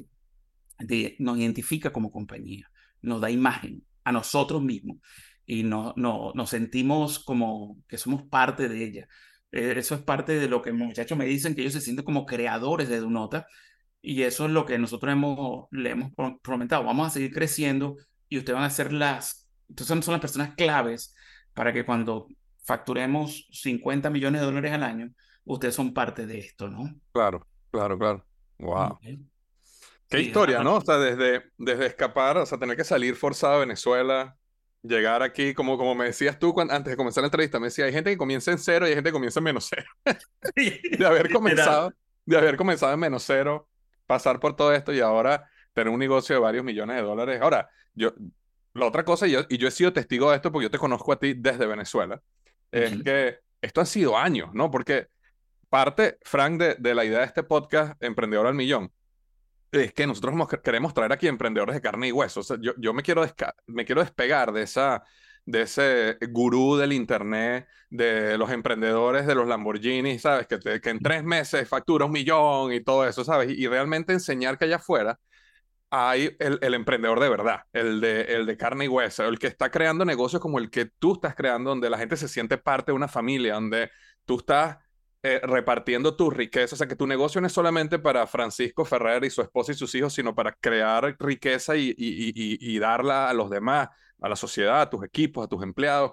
nos identifica como compañía, nos da imagen a nosotros mismos y nos sentimos como que somos parte de ella. Eso es parte de lo que los muchachos me dicen, que ellos se sienten como creadores de Dunota y eso es lo que nosotros le hemos prometido. Vamos a seguir creciendo y ustedes van a ser Entonces son las personas claves para que cuando facturemos $50 millones al año, ustedes son parte de esto, ¿no? Claro, claro, claro. Wow. Ok. Qué Sí, esa es la historia, ¿no? parte. O sea, desde escapar, o sea, tener que salir forzado a Venezuela, llegar aquí, como me decías tú antes de comenzar la entrevista, me decía, hay gente que comienza en cero y hay gente que comienza en menos cero. De haber Literal. comenzado, de haber comenzado en menos cero, pasar por todo esto y ahora tener un negocio de varios millones de dólares. Ahora, la otra cosa, y yo he sido testigo de esto porque yo te conozco a ti desde Venezuela, es Ujú. que esto ha sido años, ¿no? Porque parte, Frank, de la idea de este podcast, Emprendedor al Millón, es que nosotros queremos traer aquí emprendedores de carne y hueso. O sea, yo me quiero despegar de ese gurú del internet, de los emprendedores de los Lamborghini, ¿sabes? Que en 3 meses factura 1 millón y todo eso, ¿sabes? Y realmente enseñar que allá afuera hay el emprendedor de verdad, el de carne y hueso, el que está creando negocios como el que tú estás creando, donde la gente se siente parte de una familia, donde tú estás repartiendo tu riqueza. O sea, que tu negocio no es solamente para Francisco Ferrer y su esposa y sus hijos, sino para crear riqueza y darla a los demás, a la sociedad, a tus equipos, a tus empleados.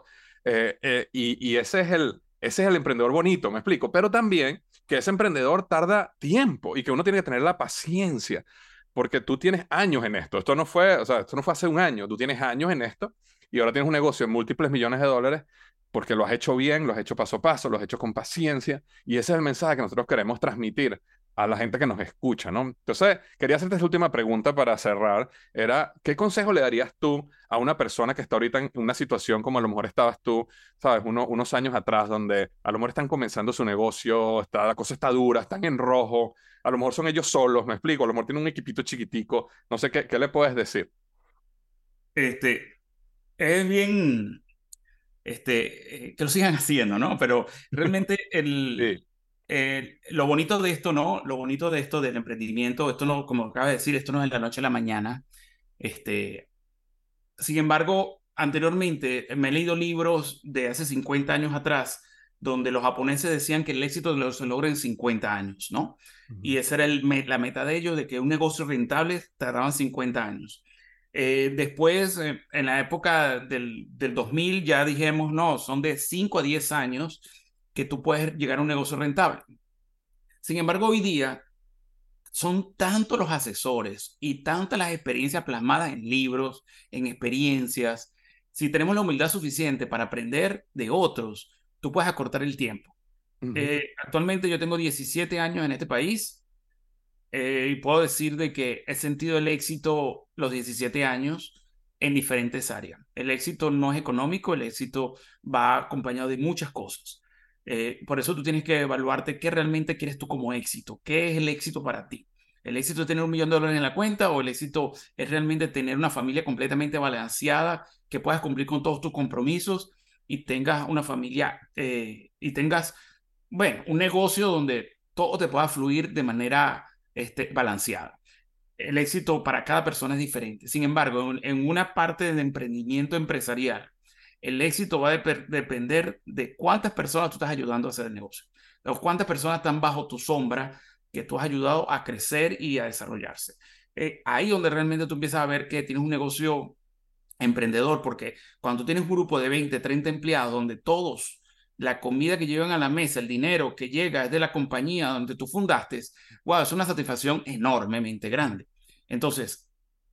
Y ese es el emprendedor bonito, me explico. Pero también que ese emprendedor tarda tiempo y que uno tiene que tener la paciencia porque tú tienes años en esto. Esto no fue, o sea, esto no fue hace un año. Tú tienes años en esto y ahora tienes un negocio de múltiples millones de dólares porque lo has hecho bien, lo has hecho paso a paso, lo has hecho con paciencia y ese es el mensaje que nosotros queremos transmitir a la gente que nos escucha, ¿no? Entonces, quería hacerte esta última pregunta para cerrar. Era, ¿qué consejo le darías tú a una persona que está ahorita en una situación como a lo mejor estabas tú, sabes, unos años atrás, donde a lo mejor están comenzando su negocio, la cosa está dura, están en rojo, a lo mejor son ellos solos, me explico, a lo mejor tienen un equipito chiquitico, no sé qué le puedes decir. Este, es bien, que lo sigan haciendo, ¿no? Pero realmente Sí. lo bonito de esto, ¿no? Lo bonito de esto del emprendimiento, esto no, como acabas de decir, esto no es de la noche a la mañana. Este, Sin embargo, anteriormente me he leído libros de hace 50 años atrás donde los japoneses decían que el éxito se logra en 50 años, ¿no? Ujú. Y esa era la meta de ellos, de que un negocio rentable tardaban 50 años. Después, en la época del 2000, ya dijimos, no, son de 5 a 10 años que tú puedes llegar a un negocio rentable. Sin embargo, hoy día son tantos los asesores y tantas las experiencias plasmadas en libros, en experiencias. Si tenemos la humildad suficiente para aprender de otros, tú puedes acortar el tiempo. Ujú. Actualmente yo tengo 17 años en este país, y puedo decir de que he sentido el éxito los 17 años en diferentes áreas. El éxito no es económico, el éxito va acompañado de muchas cosas. Por eso tú tienes que evaluarte qué realmente quieres tú como éxito, qué es el éxito para ti. ¿El éxito es tener $1 millón en la cuenta o el éxito es realmente tener una familia completamente balanceada, que puedas cumplir con todos tus compromisos y tengas una familia, y tengas, bueno, un negocio donde todo te pueda fluir de manera balanceada? El éxito para cada persona es diferente. Sin embargo, en una parte del emprendimiento empresarial, el éxito va a depender de cuántas personas tú estás ayudando a hacer el negocio, o cuántas personas están bajo tu sombra que tú has ayudado a crecer y a desarrollarse. Ahí donde realmente tú empiezas a ver que tienes un negocio emprendedor, porque cuando tú tienes un grupo de 20, 30 empleados donde todos, la comida que llevan a la mesa, el dinero que llega es de la compañía donde tú fundaste, wow, es una satisfacción enormemente grande. Entonces,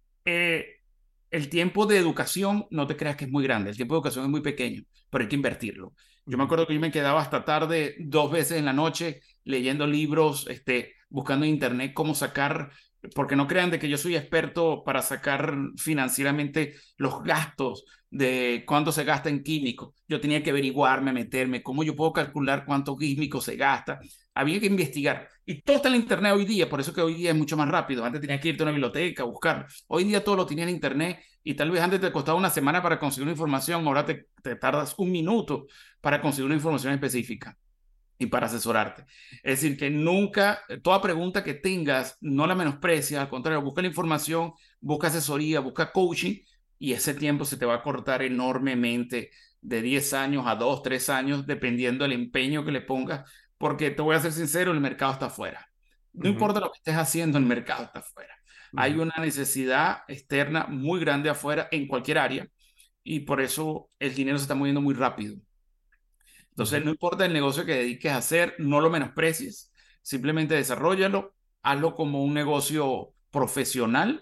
eh, el tiempo de educación, no te creas que es muy grande, el tiempo de educación es muy pequeño, pero hay que invertirlo. Yo me Ujú. acuerdo que yo me quedaba hasta tarde 2 veces en la noche leyendo libros, buscando en internet cómo sacar, porque no crean de que yo soy experto para sacar financieramente los gastos de cuánto se gasta en químicos. Yo tenía que averiguarme, meterme, cómo yo puedo calcular cuánto químico se gasta. Había que investigar. Y todo está en internet hoy día, por eso que hoy día es mucho más rápido. Antes tenías que irte a una biblioteca a buscar. Hoy día todo lo tienes en internet y tal vez antes te costaba una semana para conseguir una información, ahora te tardas un minuto para conseguir una información específica y para asesorarte. Es decir, que nunca, toda pregunta que tengas, no la menosprecies, al contrario, busca la información, busca asesoría, busca coaching y ese tiempo se te va a cortar enormemente de 10 años a 2, 3 años, dependiendo del empeño que le pongas, porque te voy a ser sincero, el mercado está afuera. No Ujú. importa lo que estés haciendo, el mercado está afuera. Hay Ujú. una necesidad externa muy grande afuera en cualquier área y por eso el dinero se está moviendo muy rápido. Entonces, no importa el negocio que dediques a hacer, no lo menosprecies, simplemente desarróllalo, hazlo como un negocio profesional.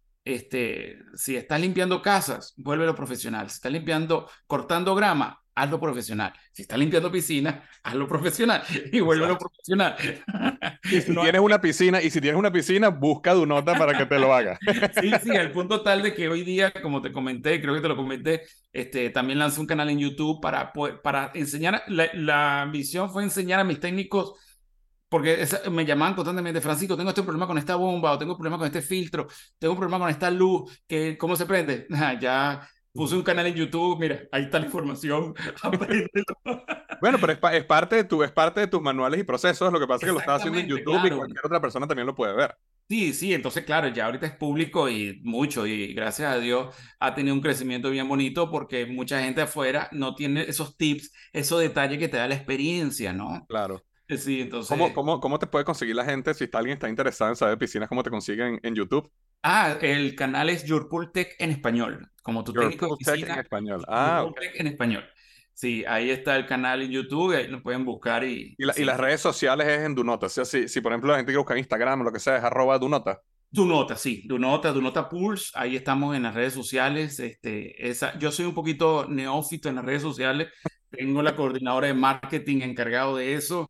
Si estás limpiando casas, vuélvelo profesional. Si estás cortando grama, hazlo profesional. Si estás limpiando piscinas, hazlo profesional y vuélvelo Exacto. profesional. Y si No, tienes una piscina, busca Dunota para que te lo haga. sí, al punto tal de que hoy día, como te comenté, creo que te lo comenté, también lancé un canal en YouTube para enseñar. La visión fue enseñar a mis técnicos, porque me llamaban constantemente: Francisco, tengo este problema con esta bomba, o tengo un problema con este filtro, tengo un problema con esta luz, ¿cómo se prende? Ya puse un canal en YouTube, mira, ahí está la información, apréndelo. Bueno, pero es parte de tus manuales y procesos. Lo que pasa es que lo estás haciendo en Exactamente, YouTube y claro. cualquier otra persona también lo puede ver. Sí, entonces claro, ya ahorita es público y mucho, y gracias a Dios ha tenido un crecimiento bien bonito, porque mucha gente afuera no tiene esos tips, esos detalles que te da la experiencia, ¿no? Claro. Sí, ¿Cómo, entonces, cómo, cómo te puede conseguir la gente si alguien está interesado en saber piscinas? ¿Cómo te consiguen en YouTube? el canal es Your Pool Tech en español, como tu Your técnico de Pool Tech en piscina, español. Your Ah, Pool ok. Tech en español. Sí, ahí está el canal en YouTube, ahí lo pueden buscar Y las redes sociales es en Dunota. O sea, si por ejemplo la gente quiere buscar en Instagram o lo que sea, es @Dunota. Dunota, sí, Dunota Pulse, ahí estamos en las redes sociales. Yo soy un poquito neófito en las redes sociales, tengo la coordinadora de marketing encargado de eso.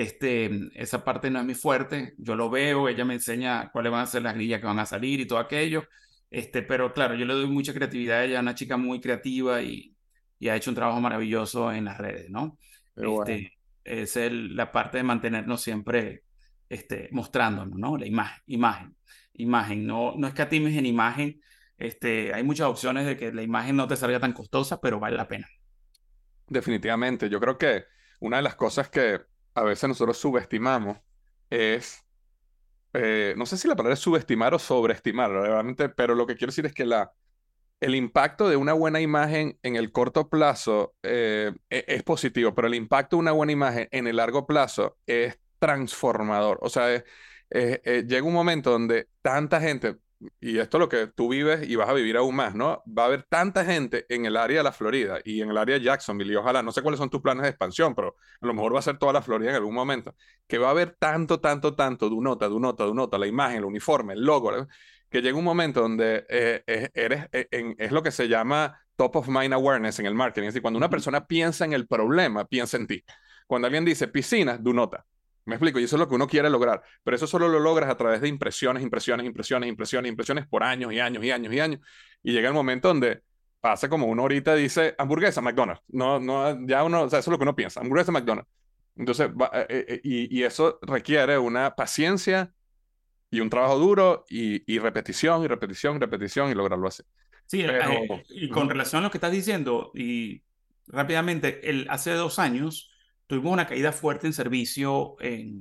Esa parte no es mi fuerte, yo lo veo, ella me enseña cuáles van a ser las grillas que van a salir y todo aquello. Pero claro, yo le doy mucha creatividad a ella, una chica muy creativa, y ha hecho un trabajo maravilloso en las redes, ¿no? Pero bueno. Es la parte de mantenernos siempre mostrándonos, ¿no? La imagen, no escatimes en imagen. Hay muchas opciones de que la imagen no te salga tan costosa, pero vale la pena. Definitivamente. Yo creo que una de las cosas que a veces nosotros subestimamos es, no sé si la palabra es subestimar o sobreestimar, realmente, pero lo que quiero decir es que el impacto de una buena imagen en el corto plazo es positivo, pero el impacto de una buena imagen en el largo plazo es transformador. O sea, llega un momento donde tanta gente, y esto es lo que tú vives y vas a vivir aún más, ¿no? Va a haber tanta gente en el área de la Florida y en el área de Jacksonville, y ojalá, no sé cuáles son tus planes de expansión, pero a lo mejor va a ser toda la Florida en algún momento, que va a haber tanto, tanto, tanto, Dunota, la imagen, el uniforme, el logo, que llega un momento donde es lo que se llama top of mind awareness en el marketing. Es decir, cuando una Ujú. persona piensa en el problema, piensa en ti. Cuando alguien dice piscina, do nota. Me explico, y eso es lo que uno quiere lograr. Pero eso solo lo logras a través de impresiones por años y años y años y años. Y llega el momento donde pasa como uno ahorita dice hamburguesa, McDonald's. No, no, ya uno, o sea, eso es lo que uno piensa, hamburguesa, McDonald's. Entonces, y eso requiere una paciencia y un trabajo duro y repetición y repetición y repetición y lograrlo así. Sí, Pero, y con ujú, relación a lo que estás diciendo, y rápidamente, hace 2 años tuvimos una caída fuerte en servicio.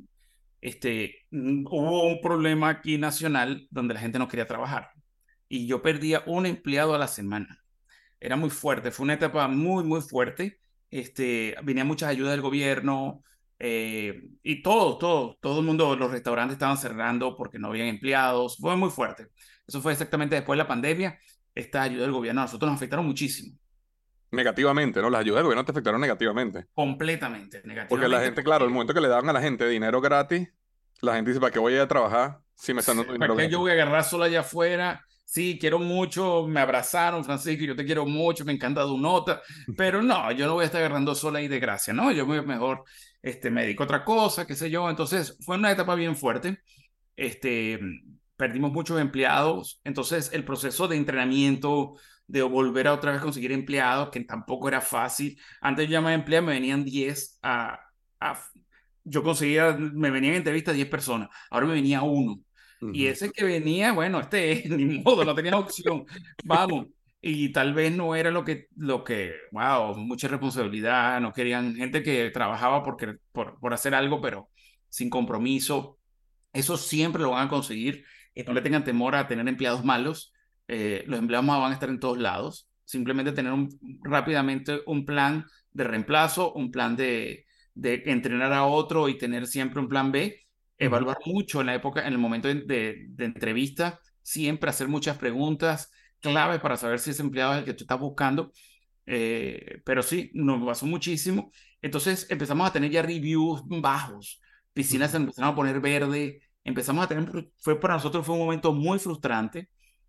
Hubo un problema aquí nacional donde la gente no quería trabajar, y yo perdía un empleado a la semana. Era muy fuerte, fue una etapa muy, muy fuerte. Venía muchas ayudas del gobierno, y todo el mundo, los restaurantes estaban cerrando porque no habían empleados. Fue muy fuerte. Eso fue exactamente después de la pandemia. Esta ayuda del gobierno a nosotros nos afectaron muchísimo, negativamente, ¿no? Las ayudas del gobierno te afectaron negativamente. completamente, Porque la negativamente, gente, claro, el porque momento que le daban a la gente dinero gratis, la gente dice, ¿para qué voy a ir a trabajar si me están dando ¿para dinero qué yo gratis? voy a agarrar solo allá afuera? Sí, quiero mucho, me abrazaron, Francisco, yo te quiero mucho, me encanta tu nota, pero no, yo no voy a estar agarrando sola ahí de gracia, ¿no? Yo mejor me dedico a otra cosa, qué sé yo. Entonces, fue una etapa bien fuerte. este, Perdimos muchos empleados. Entonces, el proceso de entrenamiento, de volver a otra vez conseguir empleados, que tampoco era fácil. Antes yo llamaba empleados, me venían 10 a yo conseguía, me venían en entrevistas 10 personas, ahora me venía uno. Y Ujú. ese que venía, bueno, ni modo, no tenía opción. Vamos. Y tal vez no era wow, mucha responsabilidad, no querían gente que trabajaba por hacer algo, pero sin compromiso. Eso siempre lo van a conseguir. No le tengan temor a tener empleados malos. Los empleados malos van a estar en todos lados. Simplemente tener rápidamente un plan de reemplazo, un plan de entrenar a otro, y tener siempre un plan B. Ujú. Evaluar mucho en la época, en el momento de entrevista, siempre hacer muchas preguntas. clave para saber si ese empleado es el que tú estás buscando. Pero sí, nos pasó muchísimo. Entonces empezamos a tener ya reviews bajos, piscinas se empezaron a poner verde, empezamos a tener, para nosotros fue un momento muy frustrante.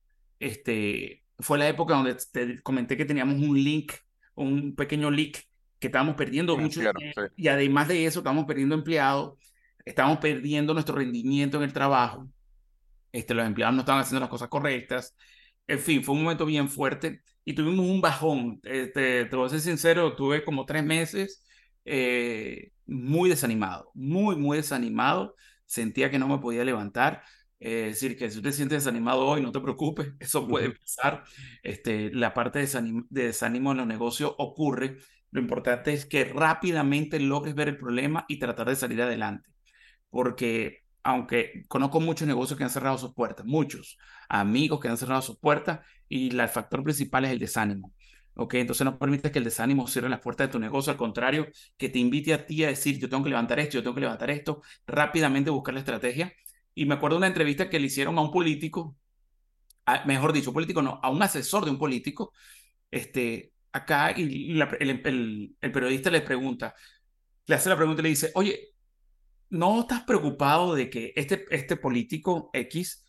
Fue la época donde te comenté que teníamos un pequeño leak, que estábamos perdiendo mucho, sí. Y además de eso estábamos perdiendo empleados, estábamos perdiendo nuestro rendimiento en el trabajo, los empleados no estaban haciendo las cosas correctas. En fin, fue un momento bien fuerte y tuvimos un bajón. Te voy a ser sincero, tuve como 3 meses muy desanimado, muy desanimado. Sentía que no me podía levantar. Es decir, que si usted se siente desanimado hoy, no te preocupes, eso puede pasar. La parte de desánimo en los negocios ocurre. Lo importante es que rápidamente logres ver el problema y tratar de salir adelante. Porque aunque conozco muchos negocios que han cerrado sus puertas, muchos amigos que han cerrado sus puertas, y el factor principal es el desánimo. ¿Ok? Entonces no permites que el desánimo cierre las puertas de tu negocio, al contrario, que te invite a ti a decir, yo tengo que levantar esto, yo tengo que levantar esto, rápidamente buscar la estrategia. Y me acuerdo de una entrevista que le hicieron a un político, mejor dicho, político no, a un asesor de un político, acá, y el periodista le hace la pregunta y le dice, oye, ¿no estás preocupado de que este político X,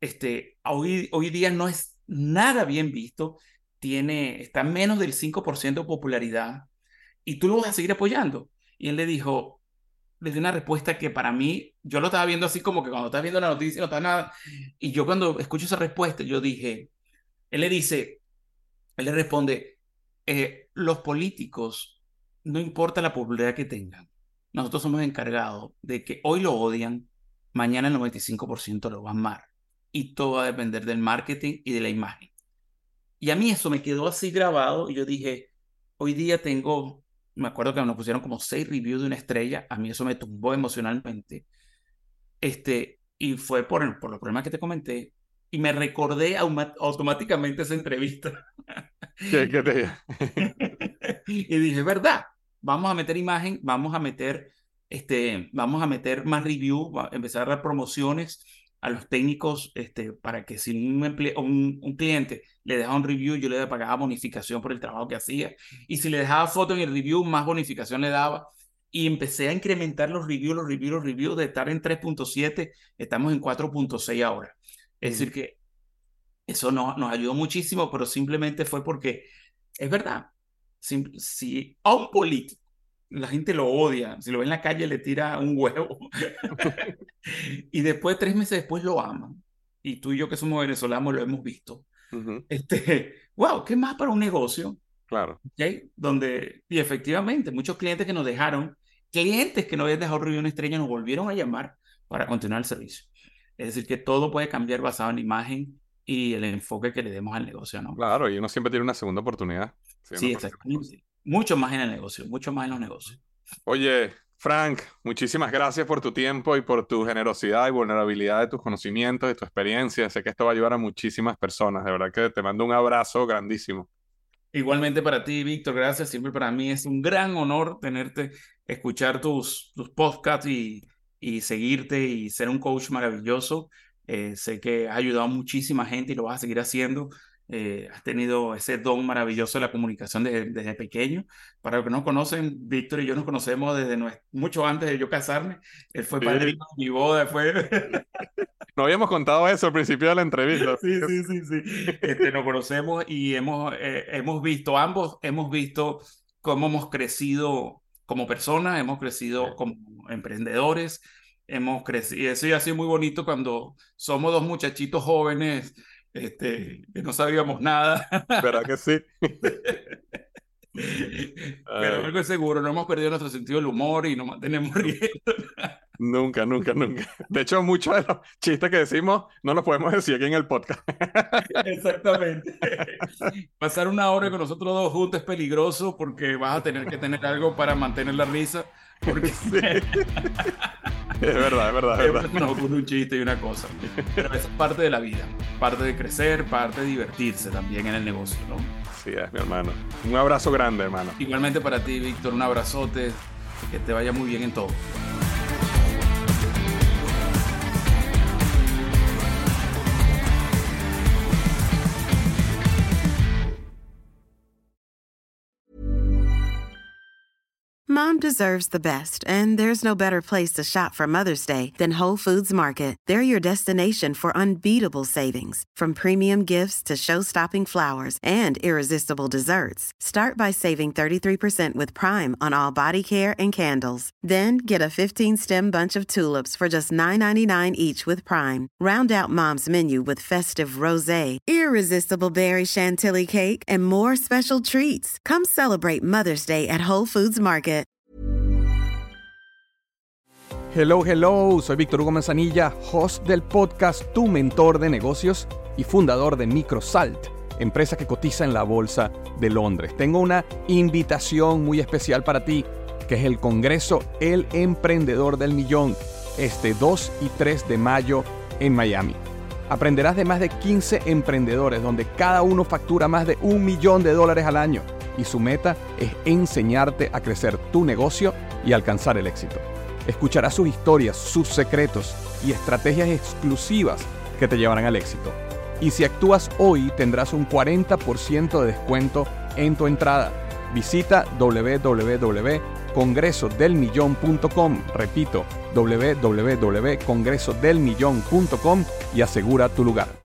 hoy día no es nada bien visto, está menos del 5% de popularidad, y tú lo vas a seguir apoyando? Y él le dio una respuesta que para mí, yo lo estaba viendo así como que cuando estás viendo la noticia no está nada, y yo cuando escucho esa respuesta, yo dije, él le responde, los políticos, no importa la popularidad que tengan, nosotros somos encargados de que hoy lo odian, mañana el 95% lo va a amar, y todo va a depender del marketing y de la imagen. Y a mí eso me quedó así grabado, y yo dije, hoy día me acuerdo que nos pusieron como 6 reviews de 1 estrella, a mí eso me tumbó emocionalmente, y fue por los problemas que te comenté, y me recordé automáticamente esa entrevista. ¿Qué te Y dije, ¿verdad? Vamos a meter imagen, vamos a meter más review, empezar a dar promociones a los técnicos, para que si un cliente le dejaba un review, yo le pagaba bonificación por el trabajo que hacía, y si le dejaba foto en el review, más bonificación le daba, y empecé a incrementar los reviews, de estar en 3.7, estamos en 4.6 ahora. Es decir que eso nos ayudó muchísimo, pero simplemente fue porque, es verdad, si a un político la gente lo odia, si lo ve en la calle le tira un huevo, y después 3 meses después lo aman, y tú y yo que somos venezolanos lo hemos visto. Wow, ¿qué más para un negocio? Claro. ¿Okay? Y efectivamente, muchos clientes que nos dejaron, clientes que no habían dejado review 1 estrella, nos volvieron a llamar para continuar el servicio. Es decir, que todo puede cambiar basado en la imagen y el enfoque que le demos al negocio, ¿no? Claro, y uno siempre tiene una segunda oportunidad. Sí, exactamente. Mucho más en el negocio, mucho más en los negocios. Oye, Frank, muchísimas gracias por tu tiempo y por tu generosidad y vulnerabilidad de tus conocimientos y tu experiencia. Sé que esto va a ayudar a muchísimas personas. De verdad que te mando un abrazo grandísimo. Igualmente para ti, Víctor, gracias. Siempre para mí es un gran honor tenerte, escuchar tus podcasts y seguirte y ser un coach maravilloso. Sé que has ayudado a muchísima gente y lo vas a seguir haciendo. Has tenido ese don maravilloso de la comunicación desde pequeño. Para los que no conocen, Víctor y yo nos conocemos desde mucho antes de yo casarme. Él fue padrino de mi boda. No habíamos contado eso al principio de la entrevista. Sí. Nos conocemos y ambos hemos visto cómo hemos crecido como personas, hemos crecido como emprendedores, hemos crecido. Eso ya ha sido muy bonito cuando somos 2 muchachitos jóvenes que no sabíamos nada. ¿Verdad que sí? Pero algo es seguro, no hemos perdido nuestro sentido del humor y nos mantenemos riendo. Nunca. De hecho, muchos de los chistes que decimos no los podemos decir aquí en el podcast. Exactamente. Pasar 1 hora con nosotros 2 juntos es peligroso porque vas a tener que tener algo para mantener la risa. Porque sí. Es verdad. Nos ocurre un chiste y una cosa. Pero eso es parte de la vida, parte de crecer, parte de divertirse también en el negocio, ¿no? Sí, es mi hermano. Un abrazo grande, hermano. Igualmente para ti, Víctor, un abrazote. Que te vaya muy bien en todo. Mom deserves the best, and there's no better place to shop for Mother's Day than Whole Foods Market. They're your destination for unbeatable savings, from premium gifts to show-stopping flowers and irresistible desserts. Start by saving 33% with Prime on all body care and candles. Then get a 15-stem bunch of tulips for just $9.99 each with Prime. Round out Mom's menu with festive rosé, irresistible berry chantilly cake, and more special treats. Come celebrate Mother's Day at Whole Foods Market. Hello, soy Víctor Hugo Manzanilla, host del podcast Tu Mentor de Negocios y fundador de Microsalt, empresa que cotiza en la Bolsa de Londres. Tengo una invitación muy especial para ti, que es el Congreso El Emprendedor del Millón, este 2 y 3 de mayo en Miami. Aprenderás de más de 15 emprendedores, donde cada uno factura más de $1 millón al año, y su meta es enseñarte a crecer tu negocio y alcanzar el éxito. Escucharás sus historias, sus secretos y estrategias exclusivas que te llevarán al éxito. Y si actúas hoy, tendrás un 40% de descuento en tu entrada. Visita www.congresodelmillón.com, repito, www.congresodelmillón.com y asegura tu lugar.